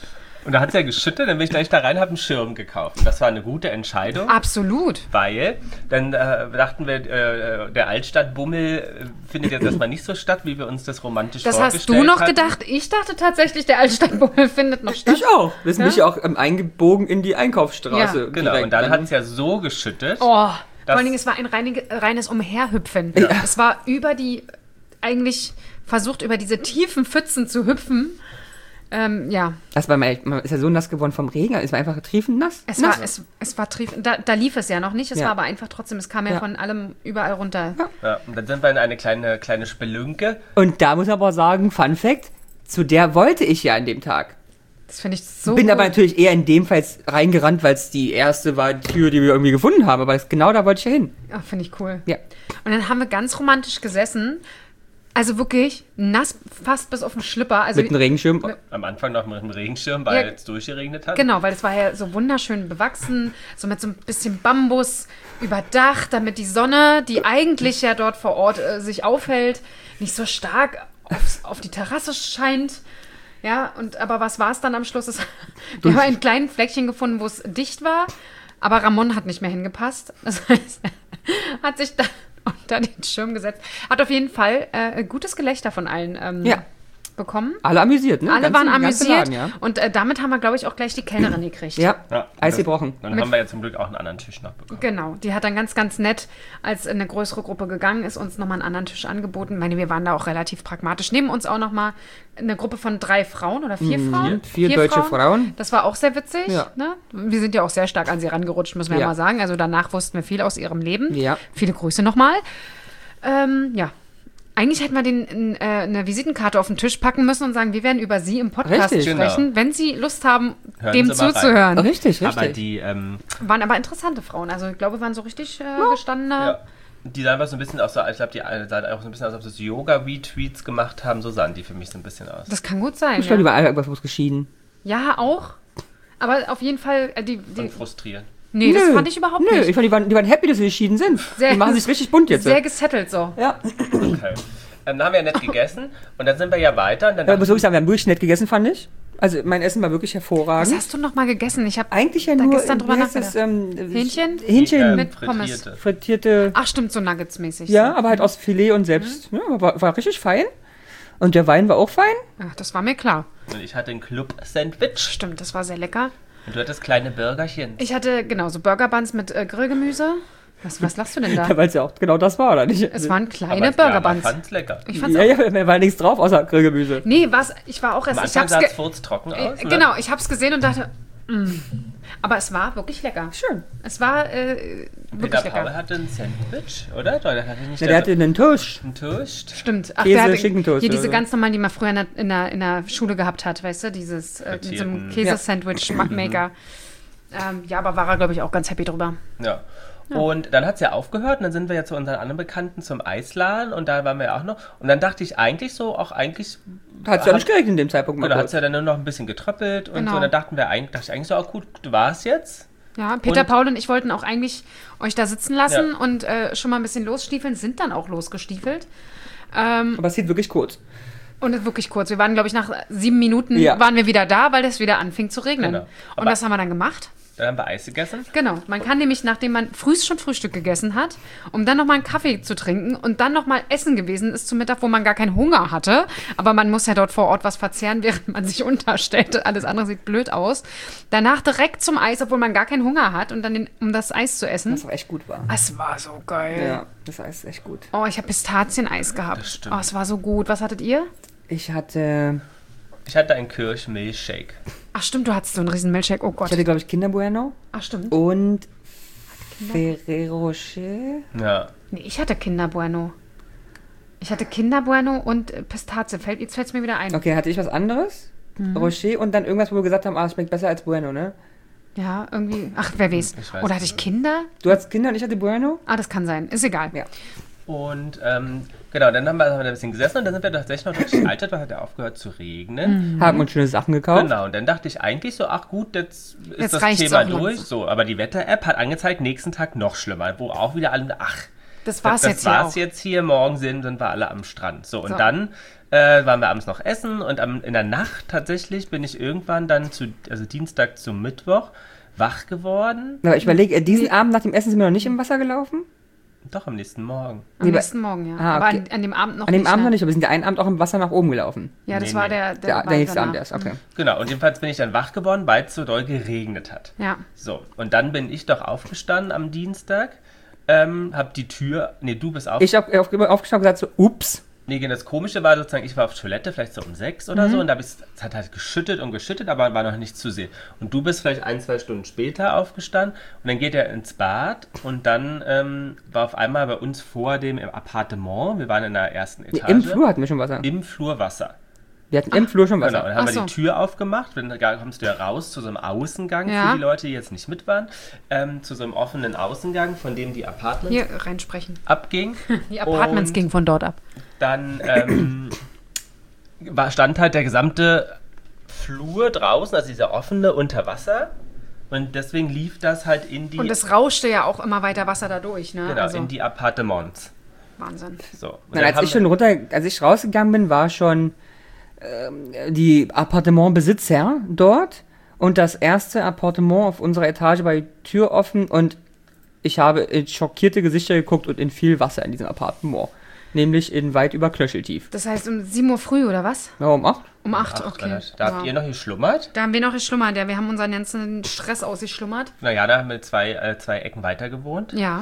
Speaker 2: Und da hat es ja geschüttet, dann bin ich gleich da rein, habe einen Schirm gekauft. Und das war eine gute Entscheidung.
Speaker 3: Absolut.
Speaker 2: Weil dann dachten wir, der Altstadtbummel findet jetzt erstmal nicht so statt, wie wir uns das romantisch
Speaker 3: Das
Speaker 2: vorgestellt
Speaker 3: hast du noch
Speaker 2: hatten.
Speaker 3: gedacht. Ich dachte tatsächlich, der Altstadtbummel findet noch statt.
Speaker 1: Ich auch. Wir sind nämlich auch eingebogen in die Einkaufsstraße.
Speaker 3: Ja.
Speaker 2: Genau,
Speaker 1: direkt
Speaker 2: und dann
Speaker 1: dann.
Speaker 2: hat es ja so geschüttet.
Speaker 3: Oh, vor
Speaker 2: Das-
Speaker 3: allen Dingen, es war ein reines Umherhüpfen.
Speaker 1: Ja.
Speaker 3: Es war eigentlich versucht, über diese tiefen Pfützen zu hüpfen. Ja,
Speaker 1: Das war man ist ja so nass geworden vom Regen, es war einfach triefend nass.
Speaker 3: es
Speaker 1: nass.
Speaker 3: war triefend. Da lief es ja noch nicht, es
Speaker 1: Ja.
Speaker 3: war aber einfach trotzdem, es kam ja,
Speaker 1: Ja.
Speaker 3: von allem überall runter.
Speaker 2: Ja, und dann sind wir in eine kleine Spelunke.
Speaker 1: Und da muss man aber sagen, Fun Fact, zu der wollte ich ja an dem Tag.
Speaker 3: Das finde ich so
Speaker 1: Bin
Speaker 3: cool.
Speaker 1: aber natürlich eher in dem Fall jetzt reingerannt, weil es die erste war, die Tür, die wir irgendwie gefunden haben. Aber genau da wollte ich ja hin.
Speaker 3: Ja, finde ich cool.
Speaker 1: Ja.
Speaker 3: Und dann haben wir ganz romantisch gesessen. Also wirklich nass, fast bis auf den Schlipper. Also
Speaker 1: Mit einem Regenschirm.
Speaker 2: Am Anfang noch mit einem Regenschirm, weil
Speaker 3: Ja.
Speaker 2: es durchgeregnet hat.
Speaker 3: Genau, weil es war ja so wunderschön bewachsen, so mit so ein bisschen Bambus überdacht, damit die Sonne, die eigentlich ja dort vor Ort sich aufhält, nicht so stark auf die Terrasse scheint. Ja, aber was war es dann am Schluss? Wir haben einen kleinen Fleckchen gefunden, wo es dicht war, aber Ramon hat nicht mehr hingepasst. Das heißt, er hat sich dann unter den Schirm gesetzt. Hat auf jeden Fall gutes Gelächter von allen
Speaker 1: Ja.
Speaker 3: bekommen.
Speaker 1: Alle amüsiert, ne?
Speaker 3: Alle
Speaker 1: Ganze-
Speaker 3: waren
Speaker 1: ganze
Speaker 3: amüsiert
Speaker 1: Laden, ja.
Speaker 3: und damit haben wir, glaube ich, auch gleich die Kellnerin gekriegt.
Speaker 1: Ja,
Speaker 2: Ja,
Speaker 1: Eis
Speaker 2: das-
Speaker 1: gebrochen.
Speaker 2: Dann haben wir ja zum Glück auch einen anderen Tisch noch bekommen.
Speaker 3: Genau, die hat dann ganz, ganz nett, als eine größere Gruppe gegangen ist, uns nochmal einen anderen Tisch angeboten. Ich meine, wir waren da auch relativ pragmatisch. Neben uns auch nochmal eine Gruppe von 3 Frauen oder 4 Frauen.
Speaker 1: Vier deutsche Frauen.
Speaker 3: Das war auch sehr witzig.
Speaker 1: Ja.
Speaker 3: Ne? Wir sind ja auch sehr stark an sie rangerutscht, müssen wir ja
Speaker 1: Ja.
Speaker 3: mal sagen. Also danach wussten wir viel aus ihrem Leben.
Speaker 1: Ja.
Speaker 3: Viele Grüße nochmal. Ja. Eigentlich hätten wir eine Visitenkarte auf den Tisch packen müssen und sagen, wir werden über sie im Podcast
Speaker 1: Richtig.
Speaker 3: sprechen,
Speaker 2: Genau.
Speaker 3: wenn sie Lust haben,
Speaker 2: Hören
Speaker 3: dem
Speaker 2: Sie mal rein.
Speaker 3: zuzuhören.
Speaker 1: Richtig, richtig.
Speaker 2: Aber die,
Speaker 3: Waren aber interessante Frauen. Also ich glaube, waren so richtig gestandene.
Speaker 2: ja, die sahen was so ein bisschen aus, ich glaube, die sahen auch so ein bisschen aus, als ob sie so Yoga-Retweets gemacht haben. So sahen die für mich so ein bisschen aus.
Speaker 3: Das kann gut sein.
Speaker 1: Ich glaube, die
Speaker 3: Ja.
Speaker 1: waren alle irgendwas geschieden.
Speaker 3: Ja, auch. Aber auf jeden Fall, die
Speaker 2: Und frustrierend.
Speaker 3: nee, das fand ich überhaupt
Speaker 1: Nö,
Speaker 3: nicht.
Speaker 1: Ich fand, die waren happy, dass sie geschieden sind.
Speaker 3: Sehr-
Speaker 1: die machen sich richtig bunt jetzt.
Speaker 3: Sehr gesettelt so.
Speaker 1: ja.
Speaker 2: Okay. Dann haben wir ja nett gegessen und dann sind wir ja weiter. Und dann
Speaker 1: Aber muss ich sagen, wir haben wirklich nett gegessen, fand ich. Also mein Essen war wirklich
Speaker 3: Was
Speaker 1: hervorragend.
Speaker 3: hast du noch mal gegessen? Ich habe
Speaker 1: Eigentlich ja
Speaker 3: da
Speaker 1: nur
Speaker 3: gestern drüber
Speaker 1: wie heißt das,
Speaker 3: Hähnchen?
Speaker 1: Hähnchen
Speaker 3: mit Pommes.
Speaker 2: frittierte.
Speaker 1: frittierte.
Speaker 3: Ach, stimmt, so Nuggets-mäßig.
Speaker 1: Ja,
Speaker 3: so.
Speaker 1: aber halt aus Filet und selbst. Ja, war richtig fein. Und der Wein war auch fein.
Speaker 3: Ach, das war mir klar.
Speaker 2: Und ich hatte ein Club-Sandwich
Speaker 3: Stimmt, das war sehr lecker.
Speaker 2: und du hattest kleine Burgerchen.
Speaker 3: Ich hatte, genau, so Burger-Buns mit Grillgemüse. Was lachst du denn da?
Speaker 1: Ja, weil es ja auch genau das war, oder nicht?
Speaker 3: Es waren
Speaker 2: Aber
Speaker 3: kleine
Speaker 2: ich
Speaker 3: Burger-Buns.
Speaker 2: fand's lecker.
Speaker 3: Ich fand's
Speaker 1: Ja,
Speaker 3: auch.
Speaker 1: ja, da war nichts drauf, außer Grillgemüse.
Speaker 3: Nee, ich war auch
Speaker 2: Am
Speaker 3: erst. Ich
Speaker 2: Anfang
Speaker 3: hab's
Speaker 2: sah
Speaker 3: ge
Speaker 2: es furztrocken aus. Ne?
Speaker 3: Genau, ich hab's gesehen und dachte, aber es war wirklich lecker.
Speaker 1: Schön.
Speaker 3: Es war
Speaker 2: Peter
Speaker 3: wirklich
Speaker 2: Paul
Speaker 3: lecker.
Speaker 2: hatte ein Sandwich, oder? Der hatte nicht
Speaker 1: Ja, der hatte einen Toast.
Speaker 2: einen Toast.
Speaker 3: Stimmt. Ach,
Speaker 1: Käse,
Speaker 3: der hatte
Speaker 1: Schinkentoast
Speaker 3: hier
Speaker 1: oder
Speaker 3: diese
Speaker 1: so.
Speaker 3: ganz normalen, die man früher in der Schule gehabt hat, weißt du? Dieses mit so einem
Speaker 2: Frittierten.
Speaker 3: Käsesandwich-Maker. Ja, aber war er, glaube ich, auch ganz happy drüber.
Speaker 2: Ja. Und dann hat es ja aufgehört und dann sind wir ja zu unseren anderen Bekannten zum Eisladen und da waren wir ja auch noch. Und dann dachte ich eigentlich so,
Speaker 1: Hat es ja nicht geregnet in dem Zeitpunkt mal
Speaker 2: Da hat
Speaker 1: kurz.
Speaker 2: es ja dann nur noch ein bisschen getröppelt und
Speaker 3: Genau.
Speaker 2: so. Und dann dachte ich eigentlich so, auch gut, du warst jetzt.
Speaker 3: Ja, Peter,
Speaker 2: Und-
Speaker 3: Paul und ich wollten auch eigentlich euch da sitzen lassen
Speaker 2: Ja.
Speaker 3: und schon mal ein bisschen losstiefeln, sind dann auch losgestiefelt.
Speaker 1: Aber es hielt wirklich kurz.
Speaker 3: Und wirklich kurz. Wir waren, glaube ich, nach 7 Minuten
Speaker 1: Ja.
Speaker 3: waren wir wieder da, weil es wieder anfing zu regnen.
Speaker 2: Genau.
Speaker 3: Und
Speaker 2: Aber-
Speaker 3: was haben wir dann gemacht?
Speaker 2: Dann haben wir Eis gegessen.
Speaker 3: Genau. Man kann nämlich, nachdem man schon Frühstück gegessen hat, um dann nochmal einen Kaffee zu trinken und dann nochmal Essen gewesen ist zum Mittag, wo man gar keinen Hunger hatte. Aber man muss ja dort vor Ort was verzehren, während man sich unterstellt. Alles andere sieht blöd aus. Danach direkt zum Eis, obwohl man gar keinen Hunger hat und dann um das Eis zu essen.
Speaker 1: Was auch echt gut war.
Speaker 3: Es war so geil.
Speaker 1: Ja, das Eis ist echt gut.
Speaker 3: Oh, ich habe Pistazieneis gehabt.
Speaker 2: Das stimmt.
Speaker 3: Oh, es war so gut. Was hattet ihr?
Speaker 1: Ich hatte
Speaker 2: einen Kirschmilchshake.
Speaker 3: Ach stimmt, du hattest so einen riesen Milchshake. Oh Gott.
Speaker 1: glaube ich, Kinder Bueno
Speaker 3: Ach stimmt.
Speaker 1: und Ferrero Rocher.
Speaker 2: Ja.
Speaker 3: Nee, ich hatte Kinder Bueno. Ich hatte Kinder Bueno und Pistazie. Jetzt fällt es mir wieder ein.
Speaker 1: Okay, hatte ich was anderes? Rocher und dann irgendwas, wo wir gesagt haben, es schmeckt besser als Bueno, ne?
Speaker 3: Ja, irgendwie. Ach, wer weiß.
Speaker 2: Ich weiß
Speaker 3: Oder
Speaker 2: nicht.
Speaker 3: hatte ich Kinder?
Speaker 1: Du hattest Kinder und ich hatte Bueno?
Speaker 3: Ah, das kann sein. Ist egal.
Speaker 1: Ja.
Speaker 2: Und genau, dann haben wir ein bisschen gesessen und dann sind wir tatsächlich noch durch die Altstadt, weil hat ja aufgehört zu regnen.
Speaker 1: Haben uns schöne Sachen gekauft.
Speaker 2: Genau, und dann dachte ich eigentlich so, ach gut, jetzt ist
Speaker 3: Jetzt
Speaker 2: das
Speaker 3: reicht's
Speaker 2: Thema
Speaker 3: auch
Speaker 2: durch.
Speaker 3: langsam.
Speaker 2: So, aber die Wetter-App hat angezeigt, nächsten Tag noch schlimmer, wo auch wieder alle, ach,
Speaker 3: Das war's
Speaker 2: das
Speaker 3: jetzt hier
Speaker 2: war's
Speaker 3: auch.
Speaker 2: jetzt hier. Morgen sind wir alle am Strand. So, und
Speaker 3: So.
Speaker 2: dann waren wir abends noch essen und in der Nacht tatsächlich bin ich irgendwann dann Dienstag zum Mittwoch wach geworden.
Speaker 1: Aber ich überlege, diesen Abend nach dem Essen sind wir noch nicht im Wasser gelaufen?
Speaker 2: Doch, am nächsten Morgen.
Speaker 3: Am nächsten Morgen, ja.
Speaker 1: Ah,
Speaker 3: Aber
Speaker 1: okay.
Speaker 3: an dem Abend noch
Speaker 1: An dem
Speaker 3: nicht.
Speaker 1: Abend noch
Speaker 3: ne?
Speaker 1: nicht, aber wir sind ja einen Abend auch im Wasser nach oben gelaufen.
Speaker 3: Ja, das
Speaker 2: Nee,
Speaker 3: war
Speaker 2: nee.
Speaker 3: der
Speaker 1: Der
Speaker 3: war
Speaker 1: nächste
Speaker 3: danach.
Speaker 1: Abend erst, okay.
Speaker 2: Genau, und jedenfalls bin ich dann wach geworden, weil es so doll geregnet hat.
Speaker 3: Ja.
Speaker 2: So, und dann bin ich doch aufgestanden am Dienstag, hab die Tür, du bist
Speaker 1: Ich habe aufgestanden und gesagt so, ups.
Speaker 2: Das Komische war sozusagen, ich war auf Toilette, vielleicht so um 6 oder so, und es hat halt geschüttet und geschüttet, aber war noch nicht zu sehen. Und du bist vielleicht 1-2 Stunden später aufgestanden und dann geht er ins Bad und dann war auf einmal bei uns vor dem Appartement, wir waren in der ersten Etage.
Speaker 1: Im Flur hatten wir schon Wasser.
Speaker 2: Im Flur Wasser.
Speaker 1: Wir hatten im Flur schon
Speaker 2: Genau,
Speaker 1: Wasser.
Speaker 2: dann haben
Speaker 3: Ach
Speaker 2: wir
Speaker 3: so.
Speaker 2: die Tür aufgemacht, da kommst du ja raus zu so einem Außengang,
Speaker 3: Ja.
Speaker 2: für die Leute, die jetzt nicht mit waren, zu so einem offenen Außengang, von dem die Apartments
Speaker 3: Hier reinsprechen.
Speaker 2: abging.
Speaker 3: Die Apartments
Speaker 2: Und
Speaker 3: gingen von dort ab.
Speaker 2: dann stand halt der gesamte Flur draußen, also dieser offene, unter Wasser. Und deswegen lief das halt in die,
Speaker 3: Und es rauschte ja auch immer weiter Wasser dadurch, ne?
Speaker 2: genau,
Speaker 3: Also,
Speaker 2: in die Appartements.
Speaker 3: Wahnsinn.
Speaker 2: So. Und
Speaker 1: Nein,
Speaker 2: dann
Speaker 1: als ich rausgegangen bin, war schon die Appartementbesitzer dort und das erste Appartement auf unserer Etage war die Tür offen und ich habe in schockierte Gesichter geguckt und in viel Wasser in diesem Appartement. Nämlich in weit über Knöcheltief.
Speaker 3: Das heißt um 7 Uhr früh, oder was?
Speaker 1: Ja, um 8?
Speaker 3: Um 8,
Speaker 2: Ach,
Speaker 3: okay.
Speaker 2: da habt ihr noch geschlummert?
Speaker 3: Da haben wir noch geschlummert, ja. Wir haben unseren ganzen Stress ausgeschlummert.
Speaker 2: Naja, da haben wir zwei Ecken weiter gewohnt.
Speaker 3: Ja.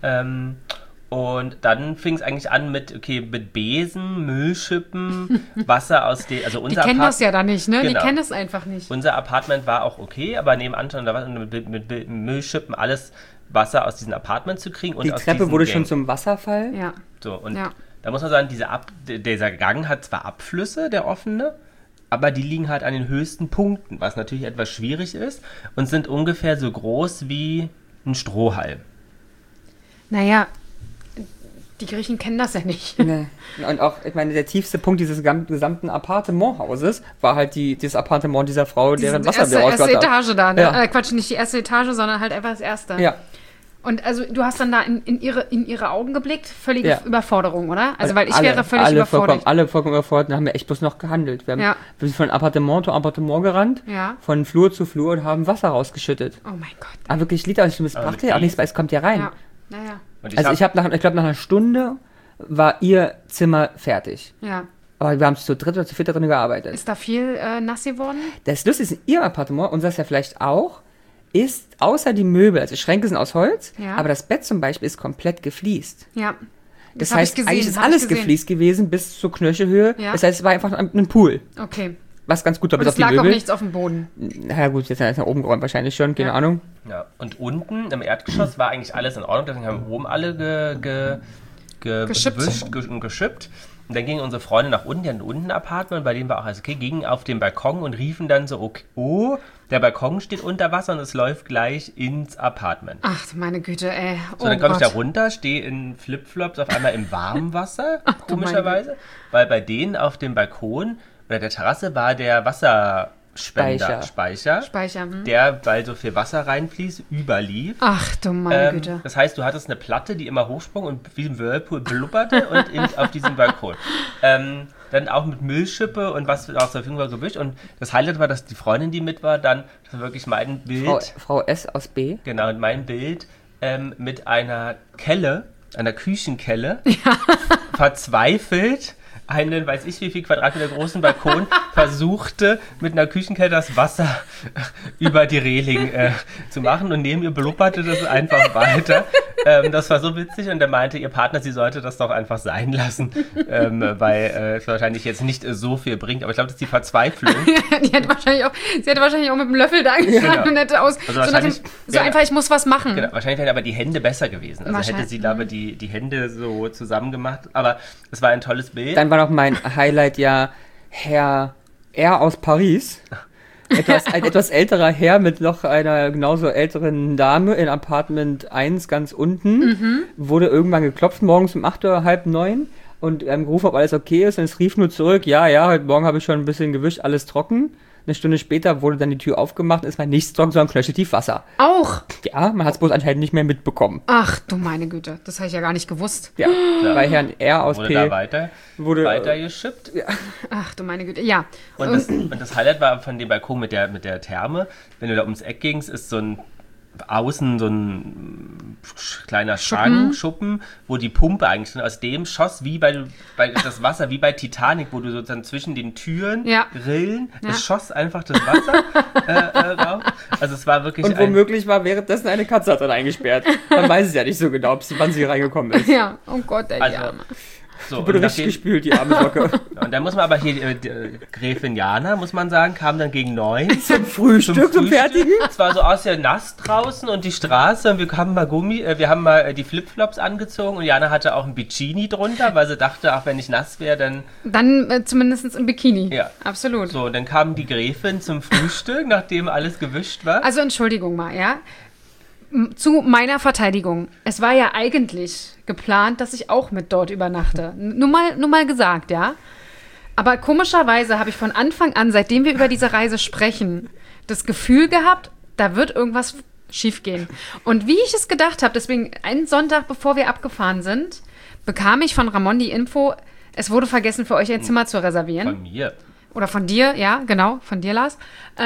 Speaker 2: Und dann fing es eigentlich an mit Besen, Müllschippen, Wasser aus dem, also
Speaker 3: Die
Speaker 2: unser
Speaker 3: kennen das ja da nicht, ne? Die
Speaker 2: Genau.
Speaker 3: kennen das einfach nicht.
Speaker 2: Unser Apartment war auch okay, aber nebenan schon da war mit Müllschippen alles Wasser aus diesen Apartments zu kriegen. Und
Speaker 1: Die
Speaker 2: aus
Speaker 1: Treppe
Speaker 2: diesen
Speaker 1: wurde schon
Speaker 2: Gängen.
Speaker 1: zum Wasserfall.
Speaker 3: Ja.
Speaker 2: So, und
Speaker 3: Ja.
Speaker 2: da muss man sagen, dieser Gang hat zwar Abflüsse, der offene, aber die liegen halt an den höchsten Punkten, was natürlich etwas schwierig ist und sind ungefähr so groß wie ein Strohhalm.
Speaker 3: Naja, die Griechen kennen das ja nicht.
Speaker 1: Nee. Und auch, ich meine, der tiefste Punkt dieses gesamten Appartementhauses war halt dieses Appartement dieser Frau, deren Wasser wir
Speaker 3: erste
Speaker 1: rausgehört haben.
Speaker 3: Etage da, ne?
Speaker 1: Ja.
Speaker 3: Quatsch, nicht die erste Etage, sondern halt einfach das erste.
Speaker 1: Ja.
Speaker 3: Und also du hast dann da in ihre Augen geblickt, völlige
Speaker 1: Ja.
Speaker 3: Überforderung, oder? Also weil ich wäre völlig überfordert.
Speaker 1: Alle vollkommen überfordert, dann haben wir echt bloß noch gehandelt. Wir sind von Appartement zu Appartement gerannt,
Speaker 3: Ja.
Speaker 1: von Flur zu Flur und haben Wasser rausgeschüttet.
Speaker 3: Oh mein Gott.
Speaker 1: Aber wirklich, Lied aus, es
Speaker 2: Aber
Speaker 1: brachte
Speaker 2: mit
Speaker 1: ja auch nichts,
Speaker 2: Eis?
Speaker 1: weil es kommt ja rein.
Speaker 3: Ja. Naja.
Speaker 2: Und
Speaker 1: Also ich glaube, nach einer Stunde war ihr Zimmer fertig.
Speaker 3: Ja.
Speaker 1: Aber wir haben zu dritt oder zu viert drin gearbeitet.
Speaker 3: Ist da viel nass geworden?
Speaker 1: Das Lustige ist, in ihrem Appartement, unseres ja vielleicht auch, ist außer die Möbel, also Schränke sind aus Holz,
Speaker 3: Ja.
Speaker 1: aber das Bett zum Beispiel ist komplett gefliest.
Speaker 3: Ja.
Speaker 1: Das
Speaker 3: hab ich
Speaker 1: heißt,
Speaker 3: gesehen,
Speaker 1: eigentlich ist
Speaker 3: hab ich
Speaker 1: alles
Speaker 3: gesehen.
Speaker 1: gefliest gewesen bis zur Knöchelhöhe.
Speaker 3: Ja.
Speaker 1: Das heißt, es war einfach ein Pool.
Speaker 3: Okay.
Speaker 1: Was ganz gut war,
Speaker 3: Und
Speaker 1: bis auf
Speaker 3: es
Speaker 1: die
Speaker 3: lag auch
Speaker 1: Möbel.
Speaker 3: nichts auf dem Boden.
Speaker 1: Na gut, jetzt ist nach oben geräumt wahrscheinlich schon, keine
Speaker 3: Ja.
Speaker 1: Ahnung.
Speaker 2: Ja, und unten im Erdgeschoss war eigentlich alles in Ordnung, deswegen haben wir oben alle
Speaker 3: Geschippt.
Speaker 2: gewischt und geschippt. Und dann gingen unsere Freunde nach unten, die hatten unten ein Apartment, bei dem war auch alles okay, gingen auf den Balkon und riefen dann so, okay, oh, der Balkon steht unter Wasser und es läuft gleich ins Apartment.
Speaker 3: Ach, du meine Güte, ey.
Speaker 2: So, dann komme ich da runter, stehe in Flipflops auf einmal im warmen Wasser,
Speaker 3: du meine
Speaker 2: komischerweise, weil bei denen auf dem Balkon oder der Terrasse war der Wasserspeicher,
Speaker 3: Speicher. Hm?
Speaker 2: der, weil so viel Wasser reinfließt, überlief.
Speaker 3: Ach, du meine Güte.
Speaker 2: Das heißt, du hattest eine Platte, die immer hochsprung und wie ein Whirlpool blubberte und auf diesem Balkon. Dann auch mit Müllschippe und was auch so viel gewischt. Und das Highlight war, dass die Freundin, die mit war, dann, das war wirklich mein Bild,
Speaker 1: Frau S. aus B.
Speaker 2: genau, mein Bild mit einer Kelle, einer Küchenkelle, verzweifelt einen, weiß ich wie viel Quadratmeter großen Balkon versuchte, mit einer Küchenkelle das Wasser über die Reling zu machen und neben ihr blubberte das einfach weiter. Das war so witzig und er meinte, ihr Partner, sie sollte das doch einfach sein lassen, weil es wahrscheinlich jetzt nicht so viel bringt, aber ich glaube, das ist die Verzweiflung.
Speaker 3: Sie hätte wahrscheinlich auch mit dem Löffel da gestanden und hätte aus.
Speaker 2: Also
Speaker 3: so nach dem,
Speaker 2: wahrscheinlich
Speaker 3: so
Speaker 2: wäre-
Speaker 3: einfach, ich muss was machen.
Speaker 2: Genau, wahrscheinlich wären aber die Hände besser gewesen. Also hätte
Speaker 3: Wahrscheinlich,
Speaker 2: sie, glaube ich, die Hände so zusammen gemacht. Aber es war ein tolles Bild.
Speaker 1: Dann war noch mein Highlight ja Herr R. aus Paris. Ein etwas älterer Herr mit noch einer genauso älteren Dame in Apartment 1 ganz unten. Wurde irgendwann geklopft, morgens um 8 oder halb 9. und gerufen, ob alles okay ist. Und es rief nur zurück, ja, heute Morgen habe ich schon ein bisschen gewischt, alles trocken. Eine Stunde später wurde dann die Tür aufgemacht und es war nichts trocken, sondern knöcheltief Wasser.
Speaker 3: Auch?
Speaker 1: Ja, man hat es bloß anscheinend nicht mehr mitbekommen.
Speaker 3: Ach du meine Güte, das habe ich ja gar nicht gewusst.
Speaker 1: Ja, bei Herrn R. aus
Speaker 2: Wurde
Speaker 1: P.
Speaker 2: da weitergeschippt.
Speaker 3: Ach du meine Güte, ja.
Speaker 2: Und das Highlight war von dem Balkon mit der Therme, wenn du da ums Eck gingst, ist so ein kleiner Schuppen, wo die Pumpe eigentlich drin, aus dem schoss wie bei das Wasser, wie bei Titanic, wo du sozusagen zwischen den Türen, Grillen, es schoss einfach das Wasser raus. Also es war wirklich
Speaker 1: und womöglich war währenddessen eine Katze drin eingesperrt. Man weiß es ja nicht so genau, wann sie reingekommen ist.
Speaker 3: Ja, oh Gott, die Arme.
Speaker 1: So, die wurde richtig gespült, die arme Socke.
Speaker 2: Und dann muss man aber hier, Gräfin Jana, muss man sagen, kam dann gegen 9
Speaker 1: zum Frühstück, zum Fertigen.
Speaker 2: Es war so sehr nass draußen und die Straße und wir haben mal die Flipflops angezogen und Jana hatte auch ein Bikini drunter, weil sie dachte, auch wenn ich nass wäre, dann
Speaker 3: zumindest ein Bikini.
Speaker 2: Ja.
Speaker 3: Absolut.
Speaker 2: So, dann kam die Gräfin zum Frühstück, nachdem alles gewischt war.
Speaker 3: Also Entschuldigung mal, ja. Zu meiner Verteidigung. Es war ja eigentlich geplant, dass ich auch mit dort übernachte. Nur mal gesagt, ja. Aber komischerweise habe ich von Anfang an, seitdem wir über diese Reise sprechen, das Gefühl gehabt, da wird irgendwas schiefgehen. Und wie ich es gedacht habe, deswegen einen Sonntag, bevor wir abgefahren sind, bekam ich von Ramon die Info, es wurde vergessen, für euch ein Zimmer zu reservieren.
Speaker 2: Von mir.
Speaker 3: Oder von dir, ja, genau, von dir, Lars.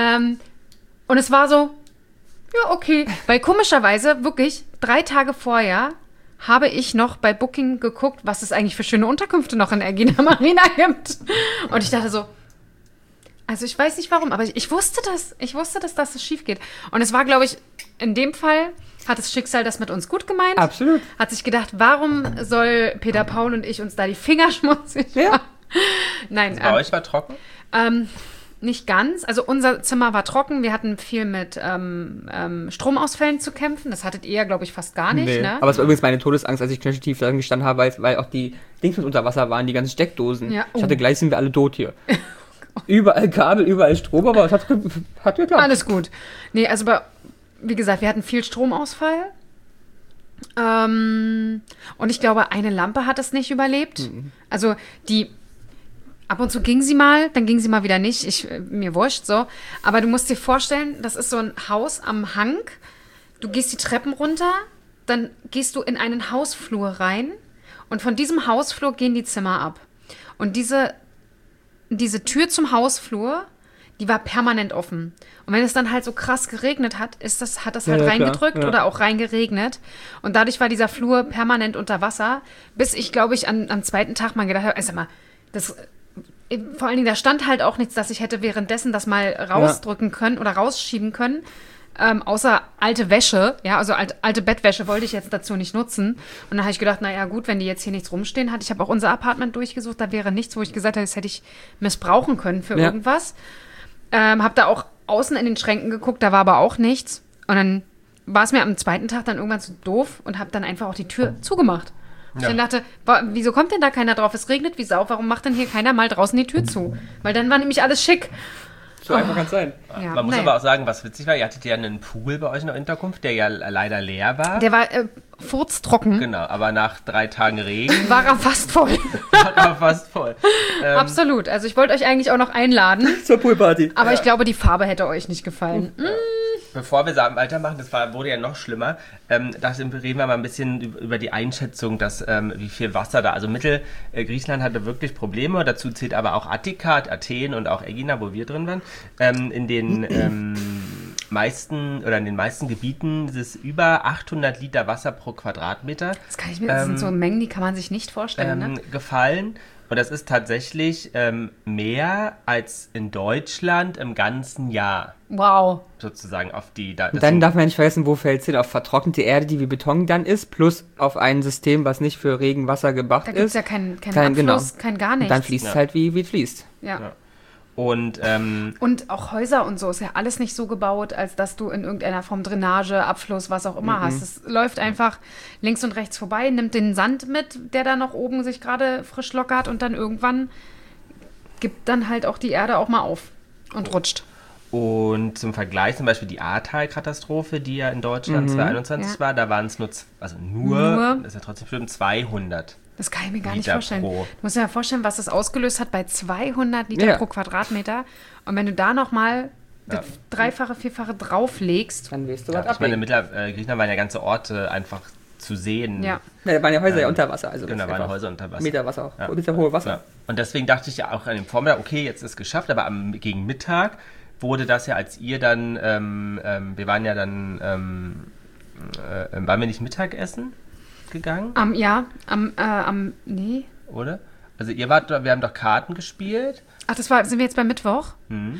Speaker 3: Und es war so, ja, okay. Weil komischerweise, wirklich, 3 Tage vorher habe ich noch bei Booking geguckt, was es eigentlich für schöne Unterkünfte noch in Ergina Marina gibt. Und ich dachte so, also ich weiß nicht warum, aber ich wusste das. Ich wusste, dass das schief geht. Und es war, glaube ich, in dem Fall hat das Schicksal das mit uns gut gemeint.
Speaker 1: Absolut.
Speaker 3: Hat sich gedacht, warum soll Peter Paul und ich uns da die Finger schmutzig machen? Nein.
Speaker 2: Bei euch war trocken?
Speaker 3: Nicht ganz. Also unser Zimmer war trocken. Wir hatten viel mit Stromausfällen zu kämpfen. Das hattet ihr ja, glaube ich, fast gar nicht.
Speaker 1: Nee.
Speaker 3: Ne?
Speaker 1: Aber es war übrigens meine Todesangst, als ich knöcheltief da gestanden habe, weil auch die Dings mit unter Wasser waren, die ganzen Steckdosen.
Speaker 3: Ja.
Speaker 1: Ich hatte gleich sind wir alle tot hier. Überall Kabel, überall Strom, aber es hat geklappt.
Speaker 3: Alles gut. Nee, also wie gesagt, wir hatten viel Stromausfall. Und ich glaube, eine Lampe hat es nicht überlebt. Mhm. Also ab und zu ging sie mal, dann ging sie mal wieder nicht. Mir wurscht so. Aber du musst dir vorstellen, das ist so ein Haus am Hang. Du gehst die Treppen runter, dann gehst du in einen Hausflur rein und von diesem Hausflur gehen die Zimmer ab. Und diese Tür zum Hausflur, die war permanent offen. Und wenn es dann halt so krass geregnet hat, hat das halt reingedrückt oder auch reingeregnet. Und dadurch war dieser Flur permanent unter Wasser, bis ich, glaube ich, am zweiten Tag mal gedacht habe, also mal, vor allen Dingen, da stand halt auch nichts, dass ich hätte währenddessen das mal rausdrücken können oder rausschieben können. Außer alte Wäsche, ja, also alte Bettwäsche wollte ich jetzt dazu nicht nutzen. Und dann habe ich gedacht, naja gut, wenn die jetzt hier nichts rumstehen hat. Ich habe auch unser Apartment durchgesucht, da wäre nichts, wo ich gesagt habe, das hätte ich missbrauchen können für irgendwas. Habe da auch außen in den Schränken geguckt, da war aber auch nichts. Und dann war es mir am zweiten Tag dann irgendwann zu doof und habe dann einfach auch die Tür zugemacht. Ich dann dachte, wieso kommt denn da keiner drauf? Es regnet wie Sau, warum macht denn hier keiner mal draußen die Tür zu? Weil dann war nämlich alles schick.
Speaker 1: So einfach kann es sein.
Speaker 3: Ja,
Speaker 2: man muss aber auch sagen, was witzig war, ihr hattet ja einen Pool bei euch in der Unterkunft, der ja leider leer war.
Speaker 3: Der war furztrocken.
Speaker 2: Genau, aber nach 3 Tagen Regen
Speaker 3: war er fast voll. Absolut. Also ich wollte euch eigentlich auch noch einladen.
Speaker 1: Zur Poolparty.
Speaker 3: Aber ich glaube, die Farbe hätte euch nicht gefallen.
Speaker 2: Ja. Bevor wir weitermachen, wurde ja noch schlimmer, reden wir mal ein bisschen über die Einschätzung, wie viel Wasser da, also Griechenland hatte wirklich Probleme, dazu zählt aber auch Attika, Athen und auch Ägina, wo wir drin waren, in den meisten Gebieten ist es über 800 Liter Wasser pro Quadratmeter.
Speaker 3: Das sind so Mengen, die kann man sich nicht vorstellen, ne?
Speaker 2: Gefallen. Und das ist tatsächlich mehr als in Deutschland im ganzen Jahr.
Speaker 3: Wow.
Speaker 2: Sozusagen auf die...
Speaker 1: Dann darf man nicht vergessen, wo fällt es hin? Auf vertrocknete Erde, die wie Beton dann ist, plus auf ein System, was nicht für Regenwasser gebracht ist.
Speaker 3: Da gibt es ja keinen Abfluss, kein gar nichts.
Speaker 1: Und dann fließt es halt, wie es fließt.
Speaker 3: Ja.
Speaker 2: Und
Speaker 3: auch Häuser und so ist ja alles nicht so gebaut, als dass du in irgendeiner Form Drainage, Abfluss, was auch immer hast. Es läuft einfach links und rechts vorbei, nimmt den Sand mit, der da noch oben sich gerade frisch lockert und dann irgendwann gibt dann halt auch die Erde auch mal auf und rutscht.
Speaker 2: Und zum Vergleich zum Beispiel die Ahrtal-Katastrophe, die ja in Deutschland 2021 war, da waren es nur, das ist ja trotzdem schlimm, 200
Speaker 3: Das kann ich mir gar nicht
Speaker 2: Liter
Speaker 3: vorstellen.
Speaker 2: pro.
Speaker 3: Du musst dir ja vorstellen, was das ausgelöst hat bei 200 Liter pro Quadratmeter. Und wenn du da nochmal das Dreifache, Vierfache drauflegst.
Speaker 1: Dann weißt du,
Speaker 2: Ja,
Speaker 1: was
Speaker 2: ich meine,
Speaker 1: abgeht.
Speaker 2: Griechenland waren ja ganze Orte einfach zu sehen.
Speaker 3: Ja.
Speaker 1: Ja, da waren ja Häuser ja unter Wasser. Also
Speaker 2: Genau,
Speaker 1: das
Speaker 2: waren
Speaker 1: einfach
Speaker 2: Häuser unter Wasser.
Speaker 1: Meter Wasser,
Speaker 2: Ja.
Speaker 1: Meter hohe Wasser.
Speaker 2: Ja. Und deswegen dachte ich ja auch an dem Vormittag, okay, jetzt ist es geschafft, aber gegen Mittag wurde das ja, als ihr dann, wir waren ja dann, waren wir nicht Mittagessen gegangen,
Speaker 3: Nee.
Speaker 2: oder? Also wir haben doch Karten gespielt.
Speaker 3: Ach, sind wir jetzt beim Mittwoch?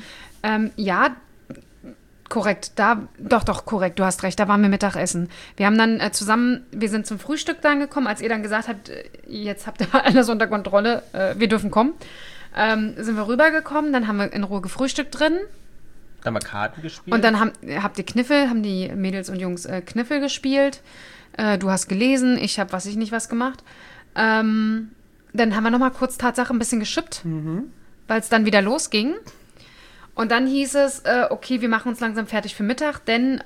Speaker 3: Ja, korrekt. Doch, korrekt, du hast recht, da waren wir Mittagessen. Wir haben dann wir sind zum Frühstück dann gekommen, als ihr dann gesagt habt, jetzt habt ihr alles unter Kontrolle, wir dürfen kommen. Sind wir rübergekommen, dann haben wir in Ruhe gefrühstückt drin.
Speaker 2: Dann haben wir Karten gespielt.
Speaker 3: Und dann haben die Mädels und Jungs Kniffel gespielt. Du hast gelesen, ich habe was gemacht. Dann haben wir nochmal kurz Tatsache ein bisschen geschippt, weil es dann wieder losging. Und dann hieß es, okay, wir machen uns langsam fertig für Mittag, denn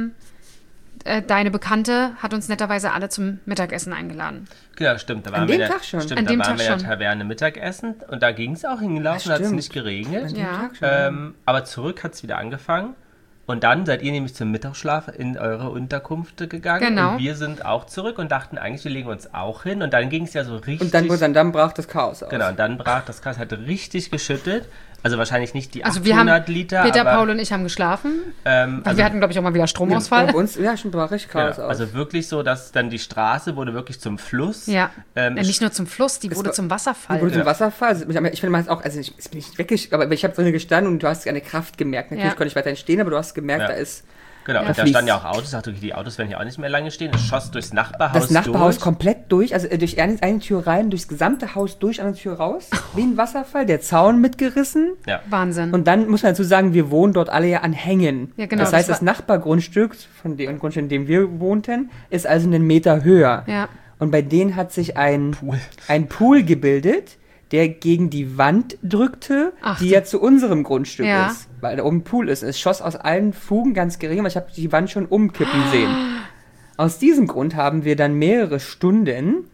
Speaker 3: deine Bekannte hat uns netterweise alle zum Mittagessen eingeladen.
Speaker 2: Genau, stimmt. Da waren
Speaker 1: An
Speaker 2: wir
Speaker 1: dem
Speaker 2: in der-
Speaker 1: Tag schon?
Speaker 2: Stimmt,
Speaker 3: An
Speaker 2: da
Speaker 3: dem
Speaker 2: waren
Speaker 3: Tag
Speaker 2: wir in der
Speaker 3: schon.
Speaker 2: Taverne Mittagessen und da ging es auch hingelaufen,
Speaker 1: Ja,
Speaker 2: hat es
Speaker 1: stimmt.
Speaker 2: nicht geregnet.
Speaker 3: Ja.
Speaker 2: Aber zurück hat es wieder angefangen. Und dann seid ihr nämlich zum Mittagsschlaf in eure Unterkünfte gegangen.
Speaker 3: Genau.
Speaker 2: Und wir sind auch zurück und dachten eigentlich, wir legen uns auch hin. Und dann ging es ja so richtig.
Speaker 1: Und dann brach das Chaos aus.
Speaker 2: Genau, und dann brach das Gas, hat richtig geschüttet. Also wahrscheinlich nicht die 800
Speaker 3: Also wir haben,
Speaker 2: Liter,
Speaker 3: Peter,
Speaker 2: aber
Speaker 3: Paul und ich haben geschlafen.
Speaker 2: also,
Speaker 3: Wir hatten, glaube ich, auch mal wieder Stromausfall.
Speaker 1: Und bei uns, schon brach richtig Chaos
Speaker 2: ja,
Speaker 1: aus.
Speaker 2: also wirklich so, dass dann die Straße wurde wirklich zum Fluss.
Speaker 3: Ja,
Speaker 2: Es-
Speaker 3: nicht nur zum Fluss, die wurde zum Wasserfall.
Speaker 1: Wurde zum Wasserfall. Also, ich finde man auch, also ich bin nicht wirklich, aber ich habe drin gestanden und du hast eine Kraft gemerkt. Natürlich
Speaker 3: Ja.
Speaker 1: konnte ich weiterhin stehen, aber du hast gemerkt,
Speaker 2: Ja.
Speaker 1: da ist
Speaker 2: Genau,
Speaker 3: Ja.
Speaker 2: und da
Speaker 1: Fließt.
Speaker 2: standen ja auch Autos. Ich dachte, okay, die Autos werden hier auch nicht mehr lange stehen. Es schoss durchs Nachbarhaus
Speaker 1: das Nachbarhaus
Speaker 2: durch.
Speaker 1: komplett durch, also durch eine Tür rein, durchs gesamte Haus durch, eine Tür raus, wie ein Wasserfall, der Zaun mitgerissen.
Speaker 2: Ja.
Speaker 3: Wahnsinn.
Speaker 1: Und dann muss man dazu sagen, wir wohnen dort alle ja an Hängen.
Speaker 3: Ja, genau,
Speaker 1: Das heißt,
Speaker 3: das
Speaker 1: das Nachbargrundstück, von dem Grundstück, in dem wir wohnten, ist also einen Meter höher.
Speaker 3: Ja.
Speaker 1: Und bei denen hat sich ein Pool gebildet, der gegen die Wand drückte,
Speaker 3: Ach,
Speaker 1: die ja zu unserem Grundstück
Speaker 3: Ja.
Speaker 1: ist. Weil da oben ein Pool ist. Es schoss aus allen Fugen ganz gering, aber ich habe die Wand schon umkippen sehen. Aus diesem Grund haben wir dann mehrere Stunden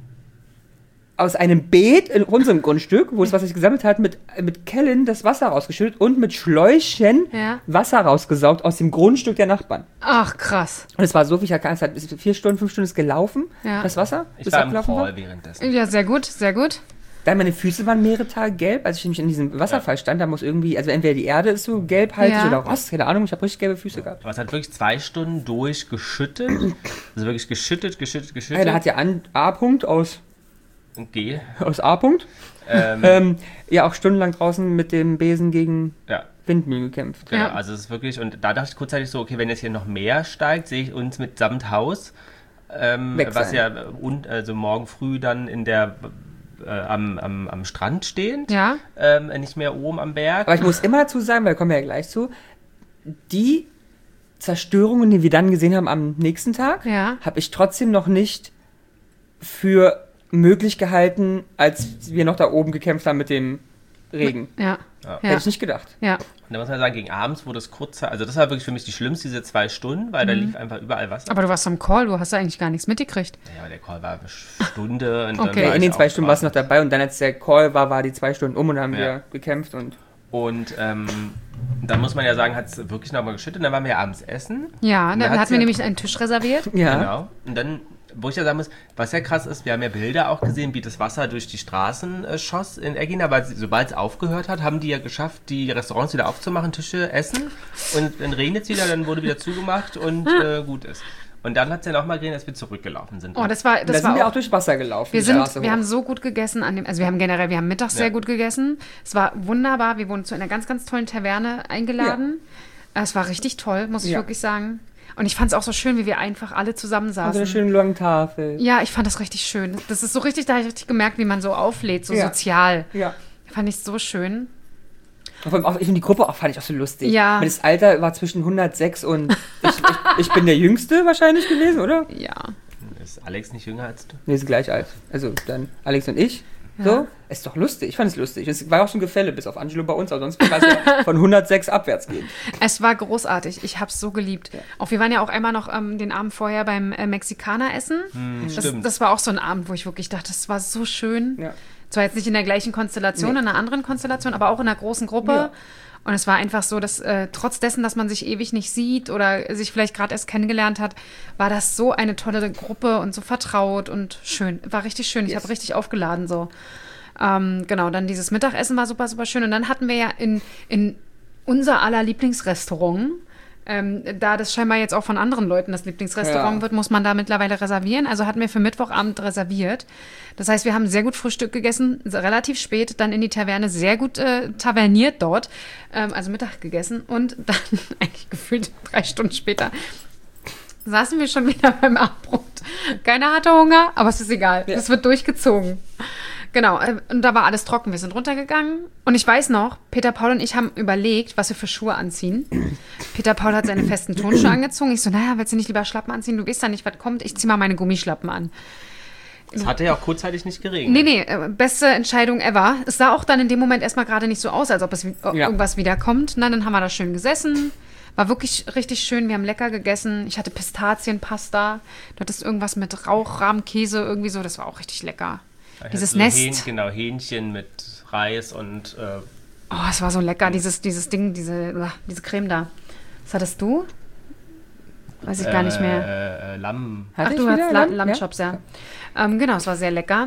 Speaker 1: aus einem Beet in unserem Grundstück, wo es was sich gesammelt hat, mit Kellen das Wasser rausgeschüttet und mit Schläuchen
Speaker 3: Ja.
Speaker 1: Wasser rausgesaugt aus dem Grundstück der Nachbarn.
Speaker 3: Ach, krass.
Speaker 1: Und es war so viel, es hat 4 Stunden, 5 Stunden ist gelaufen,
Speaker 3: Ja.
Speaker 1: das Wasser,
Speaker 2: Ich
Speaker 1: bis
Speaker 2: war im
Speaker 1: abgelaufen war.
Speaker 2: Call währenddessen.
Speaker 3: Ja, sehr gut, sehr gut.
Speaker 1: Dann meine Füße waren mehrere Tage gelb, als ich nämlich in diesem Wasserfall stand, da muss irgendwie, also entweder die Erde ist so gelbhaltig
Speaker 3: Ja.
Speaker 1: oder Rost, keine Ahnung, ich habe richtig gelbe Füße gehabt.
Speaker 2: Aber es hat wirklich 2 Stunden durchgeschüttet. Also wirklich geschüttet.
Speaker 1: Ja, da hat ja A-Punkt aus
Speaker 2: Und G.
Speaker 1: A-Punkt, ja auch stundenlang draußen mit dem Besen gegen
Speaker 2: Ja.
Speaker 1: Windmühlen gekämpft.
Speaker 2: Genau,
Speaker 3: Ja.
Speaker 2: also es ist wirklich, und da dachte ich kurzzeitig so, okay, wenn jetzt hier noch mehr steigt, sehe ich uns mitsamt Haus,
Speaker 1: Weg
Speaker 2: was
Speaker 1: sein.
Speaker 2: ja also morgen früh dann in der am Strand stehend,
Speaker 3: Ja.
Speaker 2: nicht mehr oben am Berg.
Speaker 1: Aber ich muss immer dazu sagen, weil da kommen wir ja gleich zu, die Zerstörungen, die wir dann gesehen haben am nächsten Tag,
Speaker 3: Ja.
Speaker 1: habe ich trotzdem noch nicht für möglich gehalten, als wir noch da oben gekämpft haben mit dem Regen.
Speaker 3: Ja.
Speaker 2: Ja.
Speaker 1: Hätte ich nicht gedacht.
Speaker 3: Ja.
Speaker 2: Und da muss man sagen, gegen abends wurde es kurz, also das war wirklich für mich die schlimmste, diese 2 Stunden, weil da lief einfach überall Wasser.
Speaker 3: Aber du warst am Call, du hast da eigentlich gar nichts mitgekriegt.
Speaker 2: Ja, aber der Call war eine Stunde. Und
Speaker 3: Okay.
Speaker 2: dann war
Speaker 1: In
Speaker 2: ich
Speaker 1: den 2
Speaker 2: auch
Speaker 1: Stunden warst du noch
Speaker 2: draußen.
Speaker 1: dabei und dann, als der Call war, die 2 Stunden um und dann haben
Speaker 2: Ja.
Speaker 1: wir gekämpft und
Speaker 2: Und dann muss man ja sagen, hat es wirklich nochmal geschüttet. Dann waren wir ja abends essen.
Speaker 3: Ja,
Speaker 2: Und
Speaker 3: dann
Speaker 2: hat's
Speaker 3: hatten wir
Speaker 2: ja-
Speaker 3: nämlich einen Tisch reserviert.
Speaker 1: ja.
Speaker 2: Genau. Und dann, wo ich ja sagen muss, was ja krass ist, wir haben ja Bilder auch gesehen, wie das Wasser durch die Straßen schoss in Egina, weil sobald es aufgehört hat, haben die ja geschafft, die Restaurants wieder aufzumachen, Tische, Essen. Und dann regnet es wieder, dann wurde wieder zugemacht und gut ist. Und dann hat es ja nochmal geregnet, als wir zurückgelaufen sind.
Speaker 3: Oh, das war
Speaker 1: Da sind wir
Speaker 3: auch
Speaker 1: auch durch Wasser gelaufen.
Speaker 3: Wir
Speaker 1: die Straße
Speaker 3: wir
Speaker 1: hoch.
Speaker 3: haben so gut gegessen also wir haben mittags sehr gut gegessen. Es war wunderbar. Wir wurden zu einer ganz, ganz tollen Taverne eingeladen. Es war richtig toll, muss ich
Speaker 1: Ja.
Speaker 3: wirklich sagen. Und ich fand es auch so schön, wie wir einfach alle zusammen
Speaker 1: so eine
Speaker 3: saßen.
Speaker 1: schöne lange Tafel.
Speaker 3: Ja, ich fand das richtig schön. Das ist so richtig, da habe ich richtig gemerkt, wie man so auflädt, so
Speaker 1: Ja.
Speaker 3: sozial.
Speaker 1: Ja.
Speaker 3: Fand ich so schön.
Speaker 1: Und vor allem auch, ich finde die Gruppe auch, fand ich auch so lustig.
Speaker 3: Ja.
Speaker 1: Das Alter war zwischen 106 und ich bin der Jüngste wahrscheinlich gewesen, oder?
Speaker 3: Ja.
Speaker 2: Ist Alex nicht jünger als du?
Speaker 1: Nee, sind gleich alt. Also dann Alex und ich. So, ist doch lustig. Ich fand es lustig. Es war auch schon Gefälle, bis auf Angelo bei uns, aber sonst war es ja von 106 abwärts gehen.
Speaker 3: Es war großartig. Ich habe es so geliebt. Ja. Auch wir waren ja auch einmal noch den Abend vorher beim Mexikaner essen. Das war auch so ein Abend, wo ich wirklich dachte, das war so schön. Ja. Zwar jetzt nicht in der gleichen Konstellation, in einer anderen Konstellation, aber auch in einer großen Gruppe. Ja. Und es war einfach so, dass trotz dessen, dass man sich ewig nicht sieht oder sich vielleicht gerade erst kennengelernt hat, war das so eine tolle Gruppe und so vertraut und schön. War richtig schön. Ich habe richtig aufgeladen so. Genau, dann dieses Mittagessen war super, super schön. Und dann hatten wir ja in unser aller Lieblingsrestaurant, da das scheinbar jetzt auch von anderen Leuten das Lieblingsrestaurant wird, muss man da mittlerweile reservieren. Also hatten wir für Mittwochabend reserviert. Das heißt, wir haben sehr gut Frühstück gegessen, relativ spät, dann in die Taverne, sehr gut taverniert dort, also Mittag gegessen. Und dann eigentlich gefühlt 3 Stunden später saßen wir schon wieder beim Abendbrot. Keiner hatte Hunger, aber es ist egal. Es wird durchgezogen. Genau, und da war alles trocken. Wir sind runtergegangen und ich weiß noch, Peter Paul und ich haben überlegt, was wir für Schuhe anziehen. Peter Paul hat seine festen Turnschuhe angezogen. Ich so, naja, willst du nicht lieber Schlappen anziehen? Du weißt ja nicht, was kommt. Ich zieh mal meine Gummischlappen an.
Speaker 2: Es hatte ja auch kurzzeitig nicht geregnet.
Speaker 3: Nee, beste Entscheidung ever. Es sah auch dann in dem Moment erstmal gerade nicht so aus, als ob es irgendwas wiederkommt. Na, dann haben wir da schön gesessen. War wirklich richtig schön. Wir haben lecker gegessen. Ich hatte Pistazienpasta. Du hattest irgendwas mit Rauchrahmkäse irgendwie so. Das war auch richtig lecker. Dieses Nest.
Speaker 2: Hähnchen mit Reis und...
Speaker 3: Oh, es war so lecker, dieses Ding, diese Creme da. Was hattest du? Weiß ich gar nicht mehr.
Speaker 2: Lamm.
Speaker 3: Ach, du hast Lammchops, ja. Genau, es war sehr lecker.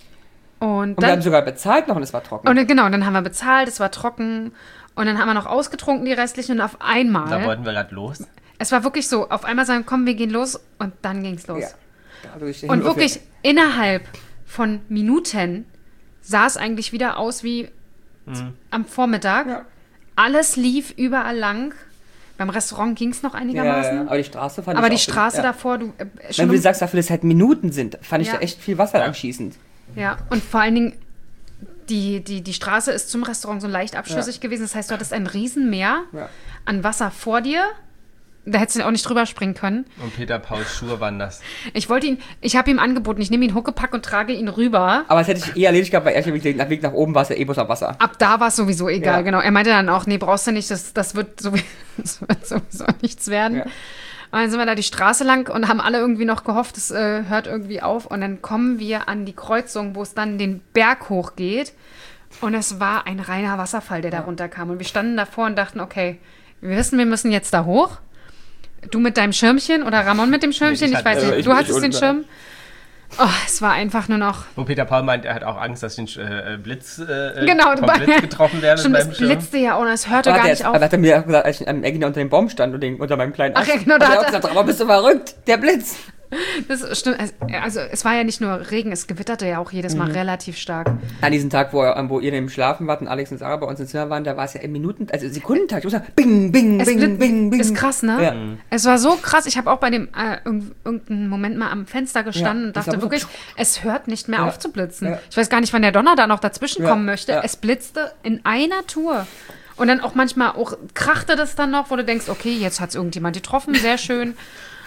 Speaker 3: Und
Speaker 1: wir haben sogar bezahlt noch und es war trocken.
Speaker 3: Und genau, dann haben wir bezahlt, es war trocken. Und dann haben wir noch ausgetrunken, die restlichen. Und auf einmal...
Speaker 2: Da wollten wir gerade los.
Speaker 3: Es war wirklich so, auf einmal sagen, komm, wir gehen los. Und dann ging es los.
Speaker 1: Ja.
Speaker 3: Und wirklich innerhalb von Minuten sah es eigentlich wieder aus wie am Vormittag. Ja. Alles lief überall lang. Beim Restaurant ging es noch einigermaßen.
Speaker 1: Ja, aber die Straße fand
Speaker 3: aber
Speaker 1: ich
Speaker 3: die Straße davor,
Speaker 1: wenn du sagst, dafür, dass es halt Minuten sind, fand ich da echt viel Wasser anschießend.
Speaker 3: Ja, und vor allen Dingen, die Straße ist zum Restaurant so leicht abschüssig gewesen. Das heißt, du hattest ein Riesenmeer an Wasser vor dir. Da hättest du auch nicht drüber springen können.
Speaker 2: Und Peter Pauls Schuhe waren das.
Speaker 3: Ich habe ihm angeboten, ich nehme ihn Huckepack und trage ihn rüber.
Speaker 1: Aber das hätte ich erledigt gehabt, weil erst der Weg nach oben war es ja bloß am Wasser.
Speaker 3: Ab da war es sowieso egal, genau. Er meinte dann auch, nee, brauchst du nicht, das wird sowieso nichts werden. Ja. Und dann sind wir da die Straße lang und haben alle irgendwie noch gehofft, es hört irgendwie auf. Und dann kommen wir an die Kreuzung, wo es dann den Berg hochgeht. Und es war ein reiner Wasserfall, der da runterkam. Und wir standen davor und dachten, okay, wir wissen, wir müssen jetzt da hoch. Du mit deinem Schirmchen oder Ramon mit dem Schirmchen? Ich weiß nicht. Du hattest den Schirm? Oh, es war einfach nur noch...
Speaker 2: Wo Peter Paul meint, er hat auch Angst, dass den Blitz getroffen werden.
Speaker 3: Stimmt, es blitzte ja auch und es hörte gar nicht auf.
Speaker 1: Aber hat er mir auch gesagt, als ich unter dem Baum stand und unter meinem kleinen Ast,
Speaker 3: ach ja, genau,
Speaker 1: da hat er auch gesagt, aber bist du verrückt? Der Blitz!
Speaker 3: Das stimmt. Also es war ja nicht nur Regen, es gewitterte ja auch jedes Mal relativ stark.
Speaker 1: An diesem Tag, wo ihr im Schlafen wart und Alex und Sarah bei uns im Zimmer waren, da war es ja in Minuten, also Sekundentakt. Ich muss sagen, bing, bing, bing, bing, bing.
Speaker 3: Ist krass, ne? Ja. Es war so krass. Ich habe auch bei dem irgendeinen Moment mal am Fenster gestanden und dachte wirklich, es hört nicht mehr auf zu blitzen. Ja. Ich weiß gar nicht, wann der Donner da noch dazwischen kommen möchte. Ja. Es blitzte in einer Tour. Und dann auch manchmal krachte das dann noch, wo du denkst, okay, jetzt hat es irgendjemand getroffen, sehr schön.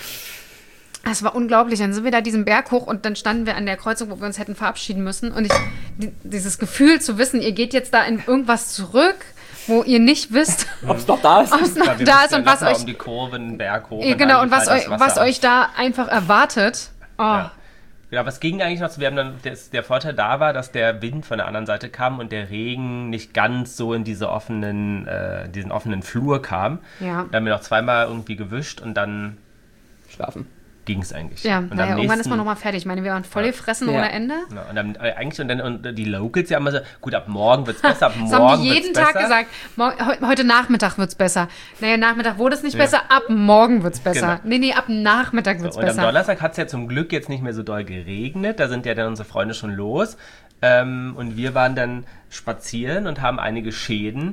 Speaker 3: Es war unglaublich. Dann sind wir da diesen Berg hoch und dann standen wir an der Kreuzung, wo wir uns hätten verabschieden müssen. Und dieses Gefühl zu wissen, ihr geht jetzt da in irgendwas zurück, wo ihr nicht wisst,
Speaker 1: ob es noch da ist.
Speaker 3: Ob es noch da ist und was euch...
Speaker 2: um die Kurve, einen Berg hoch.
Speaker 3: Genau, und was euch da einfach erwartet. Oh.
Speaker 2: Ja. Ja, was ging eigentlich noch? Wir haben dann, der Vorteil da war, dass der Wind von der anderen Seite kam und der Regen nicht ganz so in diesen offenen Flur kam. Ja. Da haben wir noch zweimal irgendwie gewischt und dann
Speaker 1: schlafen.
Speaker 2: Ging es eigentlich.
Speaker 3: Ja, irgendwann ist man nochmal fertig. Ich meine, wir waren voll gefressen ohne Ende. Ja,
Speaker 2: und dann und die Locals ja immer so, gut, ab morgen wird es besser, ab morgen
Speaker 3: das haben die jeden Tag gesagt, heute Nachmittag wird es besser. Naja, Nachmittag wurde es nicht besser, ab morgen wird es besser. Genau. Nee, ab Nachmittag wird es besser.
Speaker 2: Und am Donnerstag hat es ja zum Glück jetzt nicht mehr so doll geregnet, da sind ja dann unsere Freunde schon los. Und wir waren dann spazieren und haben einige Schäden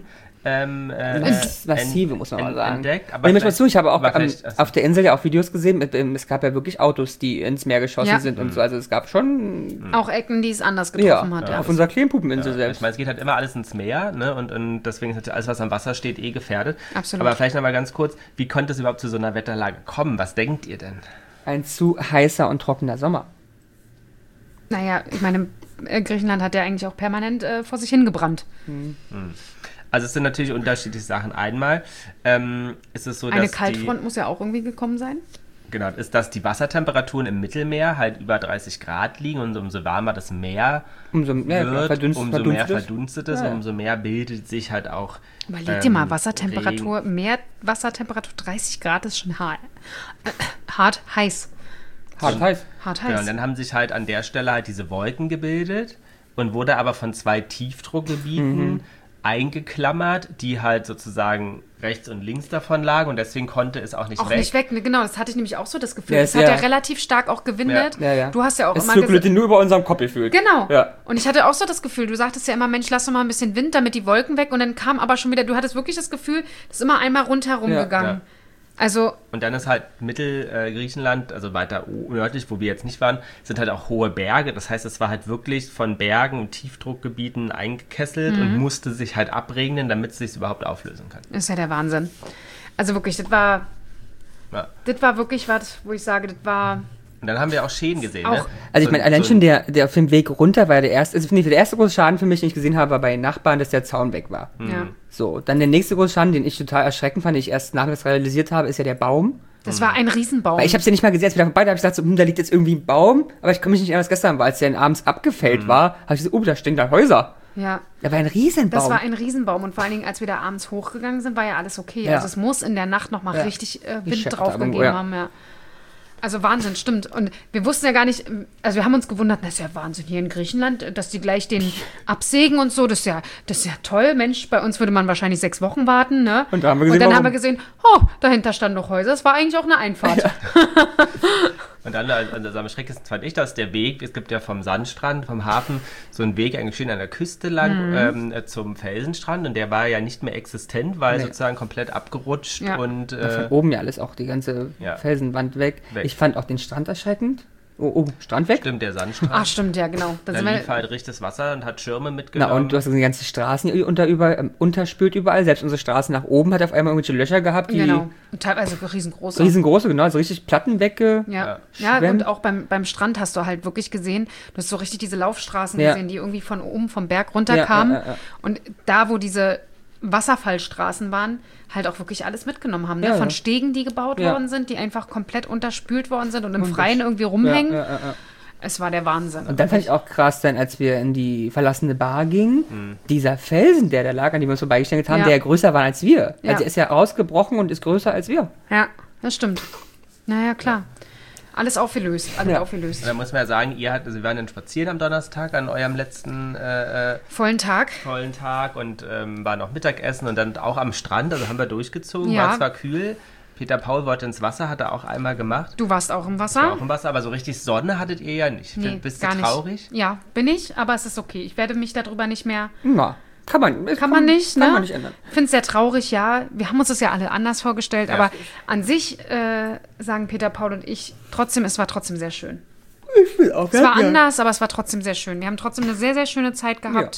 Speaker 1: massive, muss man mal sagen.
Speaker 2: Entdeckt,
Speaker 1: aber ich habe auch auf der Insel ja auch Videos gesehen, es gab ja wirklich Autos, die ins Meer geschossen sind und so, also es gab schon...
Speaker 3: Auch Ecken, die es anders getroffen hat.
Speaker 1: Ja, auf unserer Kleempupeninsel selbst.
Speaker 2: Ich meine, es geht halt immer alles ins Meer, ne? Und deswegen ist alles, was am Wasser steht, gefährdet.
Speaker 3: Absolut.
Speaker 2: Aber vielleicht noch mal ganz kurz, wie konnte es überhaupt zu so einer Wetterlage kommen? Was denkt ihr denn?
Speaker 1: Ein zu heißer und trockener Sommer.
Speaker 3: Naja, ich meine, Griechenland hat ja eigentlich auch permanent vor sich hingebrannt.
Speaker 2: Also es sind natürlich unterschiedliche Sachen. Einmal ist es so, dass
Speaker 3: Eine Kaltfront muss ja auch irgendwie gekommen sein.
Speaker 2: Genau, ist, dass die Wassertemperaturen im Mittelmeer halt über 30 Grad liegen und umso warmer das Meer
Speaker 1: Umso mehr
Speaker 2: wird, umso mehr
Speaker 1: verdunstet
Speaker 2: verdunstet es und umso mehr bildet sich halt auch
Speaker 3: Überleg dir mal, Wassertemperatur, Meerwassertemperatur 30 Grad ist schon hart heiß.
Speaker 1: hart heiß.
Speaker 3: Hart
Speaker 2: Genau, und
Speaker 3: heiß.
Speaker 2: dann haben sich halt an der Stelle halt diese Wolken gebildet und wurde aber von 2 Tiefdruckgebieten eingeklammert, die halt sozusagen rechts und links davon lagen und deswegen konnte es auch nicht
Speaker 3: Auch
Speaker 2: weg.
Speaker 3: nicht weg, ne, genau, das hatte ich nämlich auch so das Gefühl.
Speaker 1: Ja,
Speaker 3: Es hat ja
Speaker 1: ja
Speaker 3: relativ stark auch gewindet.
Speaker 1: Ja.
Speaker 3: Du hast ja auch
Speaker 1: Es
Speaker 3: immer
Speaker 1: zirkulierte nur über unserem Kopf gefühlt.
Speaker 3: Genau.
Speaker 1: Ja.
Speaker 3: Und ich hatte auch so das Gefühl, du sagtest ja immer, Mensch, lass doch mal ein bisschen Wind, damit die Wolken weg. Und dann kam aber schon wieder, du hattest wirklich das Gefühl, das ist immer einmal rundherum
Speaker 1: Ja.
Speaker 3: gegangen.
Speaker 2: Ja.
Speaker 3: Also,
Speaker 2: Und dann ist halt Mittelgriechenland, also weiter nördlich, wo wir jetzt nicht waren, sind halt auch hohe Berge. Das heißt, es war halt wirklich von Bergen und Tiefdruckgebieten eingekesselt und musste sich halt abregnen, damit es sich überhaupt auflösen kann.
Speaker 3: ist ja der Wahnsinn. Also wirklich, das war
Speaker 2: Ja.
Speaker 3: wirklich was, wo ich sage, das war
Speaker 2: Und dann haben wir auch Schäden gesehen.
Speaker 3: Auch-
Speaker 2: Ne?
Speaker 1: Also ich meine, allein schon der auf dem Weg runter war der erste, also der erste große Schaden für mich, den ich gesehen habe, war bei Nachbarn, dass der Zaun weg war.
Speaker 3: ja.
Speaker 1: So, dann der nächste große Schaden, den ich total erschreckend fand, den ich erst nachmittags realisiert habe, ist ja der Baum.
Speaker 3: Das war ein Riesenbaum.
Speaker 1: Weil ich habe es ja nicht mal gesehen, als wir da vorbei, da habe ich gedacht, so, da liegt jetzt irgendwie ein Baum, aber ich kann mich nicht erinnern, was gestern war, als der abends abgefällt war, habe ich gesagt, da stehen da Häuser.
Speaker 3: ja.
Speaker 1: Da war ein Riesenbaum.
Speaker 3: Das war ein Riesenbaum und vor allen Dingen, als wir da abends hochgegangen sind, war ja alles okay.
Speaker 1: Ja.
Speaker 3: Also es muss in der Nacht nochmal
Speaker 1: Ja.
Speaker 3: richtig
Speaker 1: Die
Speaker 3: Wind
Speaker 1: Schäfte
Speaker 3: drauf
Speaker 1: haben,
Speaker 3: gegeben
Speaker 1: ja.
Speaker 3: haben. Ja. Also Wahnsinn, stimmt. Und wir wussten ja gar nicht, also wir haben uns gewundert, das ist ja Wahnsinn hier in Griechenland, dass die gleich den absägen und so. Das ist ja toll. Mensch, bei uns würde man wahrscheinlich 6 Wochen warten. Ne?
Speaker 1: Und da haben wir gesehen,
Speaker 3: dann
Speaker 1: warum.
Speaker 3: haben wir gesehen, oh, dahinter standen noch Häuser. Das war eigentlich auch eine Einfahrt. Ja.
Speaker 2: Und dann also am schrecklichsten fand ich das, der Weg, es gibt ja vom Sandstrand, vom Hafen, so einen Weg eigentlich schön an der Küste lang zum Felsenstrand und der war ja nicht mehr existent, weil sozusagen komplett abgerutscht
Speaker 3: Ja.
Speaker 2: und
Speaker 1: Von oben ja alles, auch die ganze
Speaker 2: Ja.
Speaker 1: Felsenwand weg.
Speaker 2: Weg.
Speaker 1: Ich fand auch den Strand erschreckend. Oh, Strand weg?
Speaker 2: stimmt, der Sandstrand.
Speaker 3: Ach, stimmt, ja, genau.
Speaker 2: Da lief halt richtiges Wasser und hat Schirme mitgenommen.
Speaker 1: Na, und du hast gesehen, die ganze Straßen unterspült überall. Selbst unsere Straße nach oben hat auf einmal irgendwelche Löcher gehabt, die
Speaker 3: Genau. Und teilweise riesengroße.
Speaker 1: riesengroße, genau, so richtig Platten wegge...
Speaker 3: Ja,
Speaker 2: Ja.
Speaker 3: ja und auch beim Strand hast du halt wirklich gesehen, du hast so richtig diese Laufstraßen
Speaker 1: Ja.
Speaker 3: gesehen, die irgendwie von oben vom Berg runterkamen.
Speaker 1: Ja.
Speaker 3: Und da, wo diese Wasserfallstraßen waren, halt auch wirklich alles mitgenommen haben. Ne?
Speaker 1: Ja,
Speaker 3: Von
Speaker 1: ja.
Speaker 3: Stegen, die gebaut
Speaker 1: Ja.
Speaker 3: worden sind, die einfach komplett unterspült worden sind und im Freien irgendwie rumhängen.
Speaker 1: Ja.
Speaker 3: Es war der Wahnsinn.
Speaker 1: Und dann fand ich auch krass, dann, als wir in die verlassene Bar gingen, dieser Felsen, der da lag, an dem wir uns vorbeigestellt haben,
Speaker 3: Ja.
Speaker 1: der größer war als wir.
Speaker 3: Ja.
Speaker 1: Also er ist ja rausgebrochen und ist größer als wir.
Speaker 3: Ja, das stimmt. Naja, klar. Alles aufgelöst.
Speaker 1: Ja.
Speaker 3: aufgelöst.
Speaker 2: Da muss man ja sagen, wir waren dann spazieren am Donnerstag an eurem letzten
Speaker 3: Vollen Tag.
Speaker 2: vollen Tag und waren auch Mittagessen und dann auch am Strand, also haben wir durchgezogen,
Speaker 3: Ja.
Speaker 2: war zwar kühl, Peter Paul wollte ins Wasser, hat er auch einmal gemacht,
Speaker 3: Du warst auch im
Speaker 2: war
Speaker 3: Wasser?
Speaker 2: auch im Wasser, aber so richtig Sonne hattet ihr ja nicht.
Speaker 3: Nee,
Speaker 2: Bist du
Speaker 3: gar
Speaker 2: traurig?
Speaker 3: nicht. Ja, bin ich, aber es ist okay. Ich werde mich darüber nicht mehr...
Speaker 1: Na, kann man nicht,
Speaker 3: Kann man nicht,
Speaker 1: kann
Speaker 3: ne?
Speaker 1: man nicht ändern.
Speaker 3: Ich finde es sehr traurig, ja. Wir haben uns das ja alle anders vorgestellt,
Speaker 2: Ja.
Speaker 3: aber an sich sagen Peter, Paul und ich, es war trotzdem sehr schön.
Speaker 1: Ich will auch.
Speaker 3: Es war anders, aber es war trotzdem sehr schön. Wir haben trotzdem eine sehr, sehr schöne Zeit gehabt.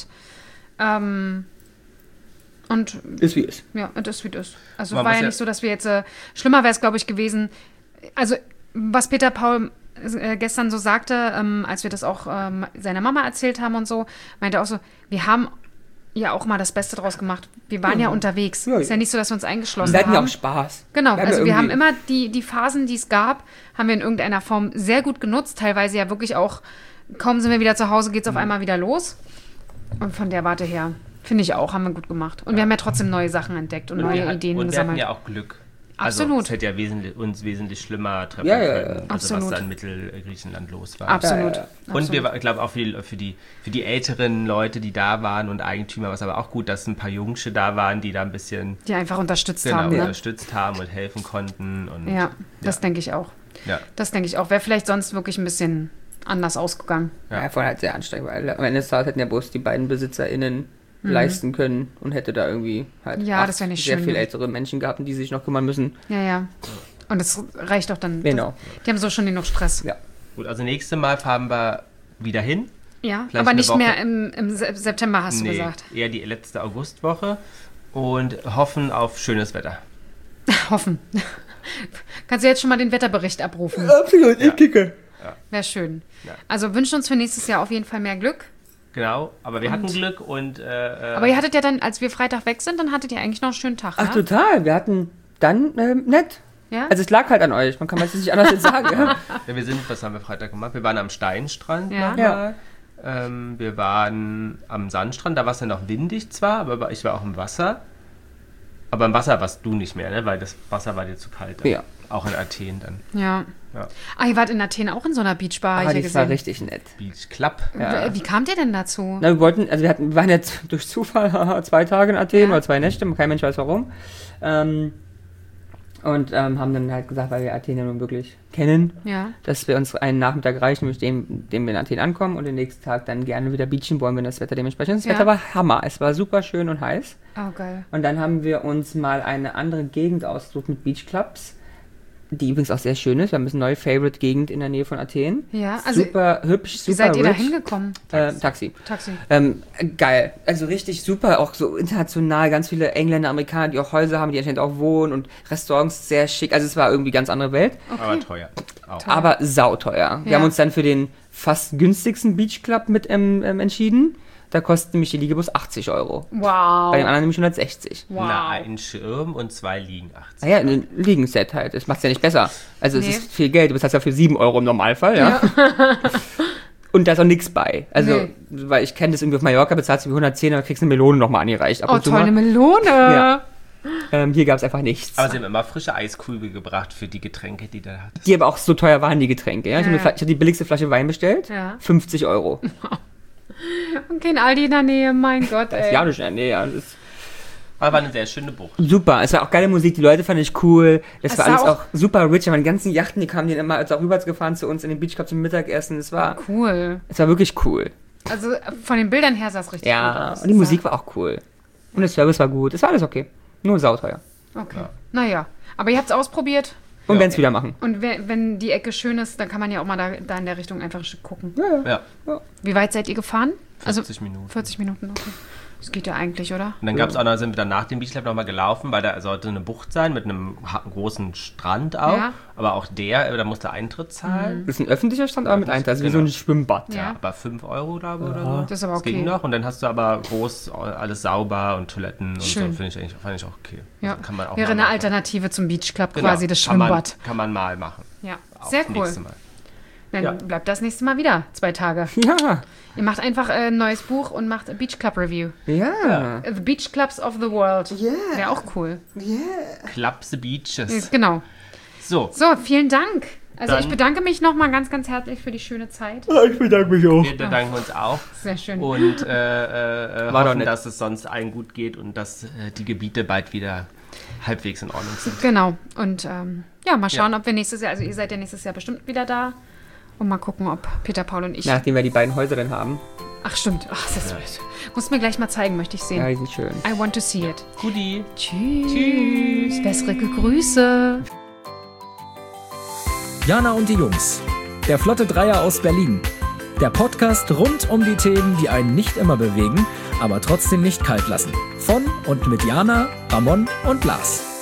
Speaker 3: Und
Speaker 1: Ist wie ist.
Speaker 3: ja, und das wie das. Also
Speaker 2: Man
Speaker 3: war
Speaker 2: muss
Speaker 3: ja
Speaker 2: ja-
Speaker 3: nicht so, dass wir jetzt, schlimmer wäre es, glaube ich, gewesen. Also, was Peter Paul gestern so sagte, als wir das auch seiner Mama erzählt haben und so, meinte auch so, wir haben ja auch mal das Beste draus gemacht. Wir waren ja unterwegs.
Speaker 1: Ja,
Speaker 3: Ist ja nicht so, dass wir uns eingeschlossen
Speaker 1: Wir hatten ja
Speaker 3: haben.
Speaker 1: auch Spaß.
Speaker 3: Genau, also wir haben
Speaker 1: irgendwie-
Speaker 3: immer die Phasen, die es gab, haben wir in irgendeiner Form sehr gut genutzt. Teilweise ja wirklich auch, kaum sind wir wieder zu Hause, geht es auf einmal wieder los. Und von der Warte her, finde ich auch, haben wir gut gemacht. Und wir haben ja trotzdem neue Sachen entdeckt und neue Ideen
Speaker 2: und wir
Speaker 3: gesammelt.
Speaker 2: hatten ja auch Glück.
Speaker 3: Absolut.
Speaker 2: Also es hätte ja uns wesentlich schlimmer treffen
Speaker 1: Ja, ja,
Speaker 2: können,
Speaker 1: ja.
Speaker 2: also
Speaker 3: Absolut.
Speaker 2: was da in Mittelgriechenland los war.
Speaker 3: Absolut.
Speaker 1: Ja.
Speaker 2: Und ich glaube auch für die älteren Leute, die da waren und Eigentümer, was aber auch gut, dass ein paar Jungsche da waren, die da ein bisschen
Speaker 3: Die einfach unterstützt haben. Ne?
Speaker 2: unterstützt haben und helfen konnten. Und,
Speaker 3: Ja, das denke ich auch.
Speaker 2: ja.
Speaker 3: Das denke ich auch. Wäre vielleicht sonst wirklich ein bisschen anders ausgegangen.
Speaker 1: Ja, vorher halt sehr anstrengend, weil am Ende des Tages hätten ja bloß die beiden BesitzerInnen leisten können und hätte da irgendwie halt
Speaker 3: Ja, das wär nicht
Speaker 1: sehr
Speaker 3: schön
Speaker 1: viele
Speaker 3: gewesen.
Speaker 1: ältere Menschen gehabt, die sich noch kümmern müssen.
Speaker 3: Ja. Und das reicht doch dann.
Speaker 1: Genau.
Speaker 3: Die haben so schon genug Stress.
Speaker 1: Ja.
Speaker 2: Gut, also nächstes Mal fahren wir wieder hin.
Speaker 3: Ja,
Speaker 2: Vielleicht
Speaker 3: aber
Speaker 2: eine
Speaker 3: nicht
Speaker 2: Woche.
Speaker 3: mehr im September, hast du gesagt.
Speaker 2: Eher die letzte Augustwoche und hoffen auf schönes Wetter.
Speaker 3: Hoffen. Kannst du jetzt schon mal den Wetterbericht abrufen?
Speaker 1: Absolut, ich kicke.
Speaker 3: wäre schön.
Speaker 2: Ja.
Speaker 3: Also wünschen uns für nächstes Jahr auf jeden Fall mehr Glück.
Speaker 2: Genau, aber wir hatten Glück und...
Speaker 3: Aber ihr hattet ja dann, als wir Freitag weg sind, dann hattet ihr eigentlich noch einen schönen Tag,
Speaker 1: Ach,
Speaker 3: ne?
Speaker 1: total. Wir hatten dann nett.
Speaker 3: Ja?
Speaker 1: Also es lag halt an euch. Man kann es nicht anders jetzt sagen. Ja.
Speaker 2: Ja, was haben wir Freitag gemacht? Wir waren am Steinstrand
Speaker 3: Ja.
Speaker 2: nochmal. Wir waren am Sandstrand, da war es ja noch windig zwar, aber ich war auch im Wasser. Aber im Wasser warst du nicht mehr, ne? Weil das Wasser war dir zu kalt.
Speaker 1: Ja.
Speaker 2: Auch in Athen dann.
Speaker 3: Ja.
Speaker 2: Ja.
Speaker 3: Ah, ihr wart in Athen auch in so einer Beachbar,
Speaker 1: Aber
Speaker 3: hab ich
Speaker 1: das
Speaker 3: ja
Speaker 1: war
Speaker 3: gesehen.
Speaker 1: richtig nett.
Speaker 2: Beach Club.
Speaker 1: Ja.
Speaker 3: Wie kamt ihr denn dazu?
Speaker 1: Na, wir waren jetzt durch Zufall 2 Tage in Athen oder 2 Nächte, kein Mensch weiß warum. Und haben dann halt gesagt, weil wir Athen ja nun wirklich kennen,
Speaker 3: Ja.
Speaker 1: dass wir uns einen Nachmittag reichen, nämlich dem wir in Athen ankommen und den nächsten Tag dann gerne wieder beachen wollen, wenn das Wetter dementsprechend ist. Das
Speaker 3: Ja.
Speaker 1: Wetter war Hammer, es war super schön und heiß.
Speaker 3: Oh, geil.
Speaker 1: Und dann haben wir uns mal eine andere Gegend ausgesucht mit Beachclubs, die übrigens auch sehr schön ist. Wir haben eine neue Favorite-Gegend in der Nähe von Athen.
Speaker 3: Ja, also
Speaker 1: super hübsch, super
Speaker 3: wie seid ihr da
Speaker 1: rich.
Speaker 3: hingekommen?
Speaker 1: Taxi.
Speaker 3: Taxi.
Speaker 1: Geil. Also richtig super, auch so international, ganz viele Engländer, Amerikaner, die auch Häuser haben, die anscheinend auch wohnen und Restaurants sehr schick. Also es war irgendwie ganz andere Welt,
Speaker 2: Aber teuer. Auch.
Speaker 1: aber sauteuer. Wir
Speaker 3: Ja.
Speaker 1: haben uns dann für den fast günstigsten Beachclub mit entschieden. Da kostet nämlich die Liegebox 80 €.
Speaker 3: Wow.
Speaker 1: Bei dem anderen nämlich 160.
Speaker 3: Wow.
Speaker 2: Na, ein Schirm und 2 Liegen 80.
Speaker 1: Naja, ein Liegenset halt. Das macht's ja nicht besser. Also
Speaker 3: Nee.
Speaker 1: es ist viel Geld. Du bezahlst ja für 7 € im Normalfall, ja. Und da ist auch nichts bei. Also,
Speaker 3: Nee.
Speaker 1: weil ich kenne das irgendwie auf Mallorca, bezahlst du für 110, aber kriegst eine Melone nochmal angereicht. Ab
Speaker 3: Oh,
Speaker 1: und zu
Speaker 3: toll, eine
Speaker 1: mal.
Speaker 3: Melone.
Speaker 1: Ja. Hier gab es einfach nichts.
Speaker 2: Aber sie haben immer frische Eiskübel gebracht für die Getränke, die da hattest.
Speaker 1: Die aber auch so teuer waren, die Getränke. Ja? Ich
Speaker 3: Ja.
Speaker 1: habe die billigste Flasche Wein bestellt.
Speaker 3: Ja.
Speaker 1: 50 €.
Speaker 3: Okay, ein Aldi in der Nähe, mein Gott,
Speaker 1: Das ist
Speaker 3: ey.
Speaker 1: ja nicht, nee, ja, das ist
Speaker 2: Aber war eine sehr schöne Bucht.
Speaker 1: super. Es war auch geile Musik, die Leute fand ich cool. Es
Speaker 3: Es
Speaker 1: war
Speaker 3: war
Speaker 1: alles
Speaker 3: auch-
Speaker 1: auch super rich. Die ganzen Yachten, die kamen dann immer auch rübergefahren zu uns in den Beachclub zum Mittagessen. Es war
Speaker 3: Cool.
Speaker 1: wirklich cool.
Speaker 3: Also von den Bildern her sah es richtig gut
Speaker 1: Ja,
Speaker 3: aus.
Speaker 1: und die Musik war auch cool. Und der Service war gut. Es war alles okay. Nur sauteuer.
Speaker 3: Okay.
Speaker 2: Ja.
Speaker 3: Naja, aber ihr habt es ausprobiert.
Speaker 1: Und
Speaker 2: Ja.
Speaker 1: wenn es wieder machen.
Speaker 3: Und wenn die Ecke schön ist, dann kann man ja auch mal da in der Richtung einfach gucken.
Speaker 2: Ja,
Speaker 3: Wie weit seid ihr gefahren?
Speaker 2: 50 Minuten.
Speaker 3: 40 Minuten, okay. Das geht ja eigentlich, oder?
Speaker 2: Und dann gab es auch noch, sind wir dann nach dem Beach Club nochmal gelaufen, weil da sollte eine Bucht sein mit einem großen Strand auch.
Speaker 3: Ja.
Speaker 2: Aber auch da musste Eintritt zahlen.
Speaker 1: Das ist ein öffentlicher Stand, aber mit Eintritt. Also wie so ein Schwimmbad.
Speaker 3: Ja.
Speaker 2: Aber 5 € glaube ich oder so.
Speaker 3: Das ist aber okay.
Speaker 2: ging noch. Und dann hast du aber groß alles sauber und Toiletten und
Speaker 3: Schön.
Speaker 2: so. Fand ich auch okay.
Speaker 3: Ja.
Speaker 2: Also kann man auch
Speaker 3: Wäre
Speaker 2: mal
Speaker 3: eine
Speaker 2: machen.
Speaker 3: Alternative zum Beachclub,
Speaker 2: Genau.
Speaker 3: quasi das
Speaker 2: Kann man-
Speaker 3: Schwimmbad.
Speaker 2: Kann man mal machen.
Speaker 3: Ja,
Speaker 2: Auch
Speaker 3: sehr
Speaker 2: das
Speaker 3: cool.
Speaker 2: nächste Mal.
Speaker 3: Dann
Speaker 2: Ja.
Speaker 3: bleibt das nächste Mal wieder 2 Tage.
Speaker 1: Ja.
Speaker 3: Ihr macht einfach ein neues Buch und macht ein Beach Club Review.
Speaker 1: Ja.
Speaker 3: The Beach Clubs of the World.
Speaker 1: Yeah.
Speaker 3: Wäre auch cool.
Speaker 2: Club the Beaches.
Speaker 3: Genau.
Speaker 2: So,
Speaker 3: So, vielen Dank. Also
Speaker 2: Dann-
Speaker 3: ich bedanke mich nochmal ganz, ganz herzlich für die schöne Zeit.
Speaker 1: Ich bedanke mich auch.
Speaker 2: wir bedanken uns auch.
Speaker 3: Sehr schön.
Speaker 2: Und
Speaker 1: doch
Speaker 2: hoffen,
Speaker 1: nett.
Speaker 2: dass es sonst allen gut geht und dass die Gebiete bald wieder halbwegs in Ordnung sind.
Speaker 3: Genau. Und ja, mal schauen, ob wir nächstes Jahr, also ihr seid ja nächstes Jahr bestimmt wieder da. Und mal gucken, ob Peter, Paul und ich.
Speaker 1: Nachdem wir die beiden Häuser dann haben.
Speaker 3: Ach, stimmt. Ach, das muss mir gleich mal zeigen, möchte ich sehen.
Speaker 1: Ja, die sind schön.
Speaker 3: I want to see it.
Speaker 2: Guti.
Speaker 3: Tschüss. Bessere Grüße.
Speaker 4: Jana und die Jungs. Der Flotte Dreier aus Berlin. Der Podcast rund um die Themen, die einen nicht immer bewegen, aber trotzdem nicht kalt lassen. Von und mit Jana, Ramon und Lars.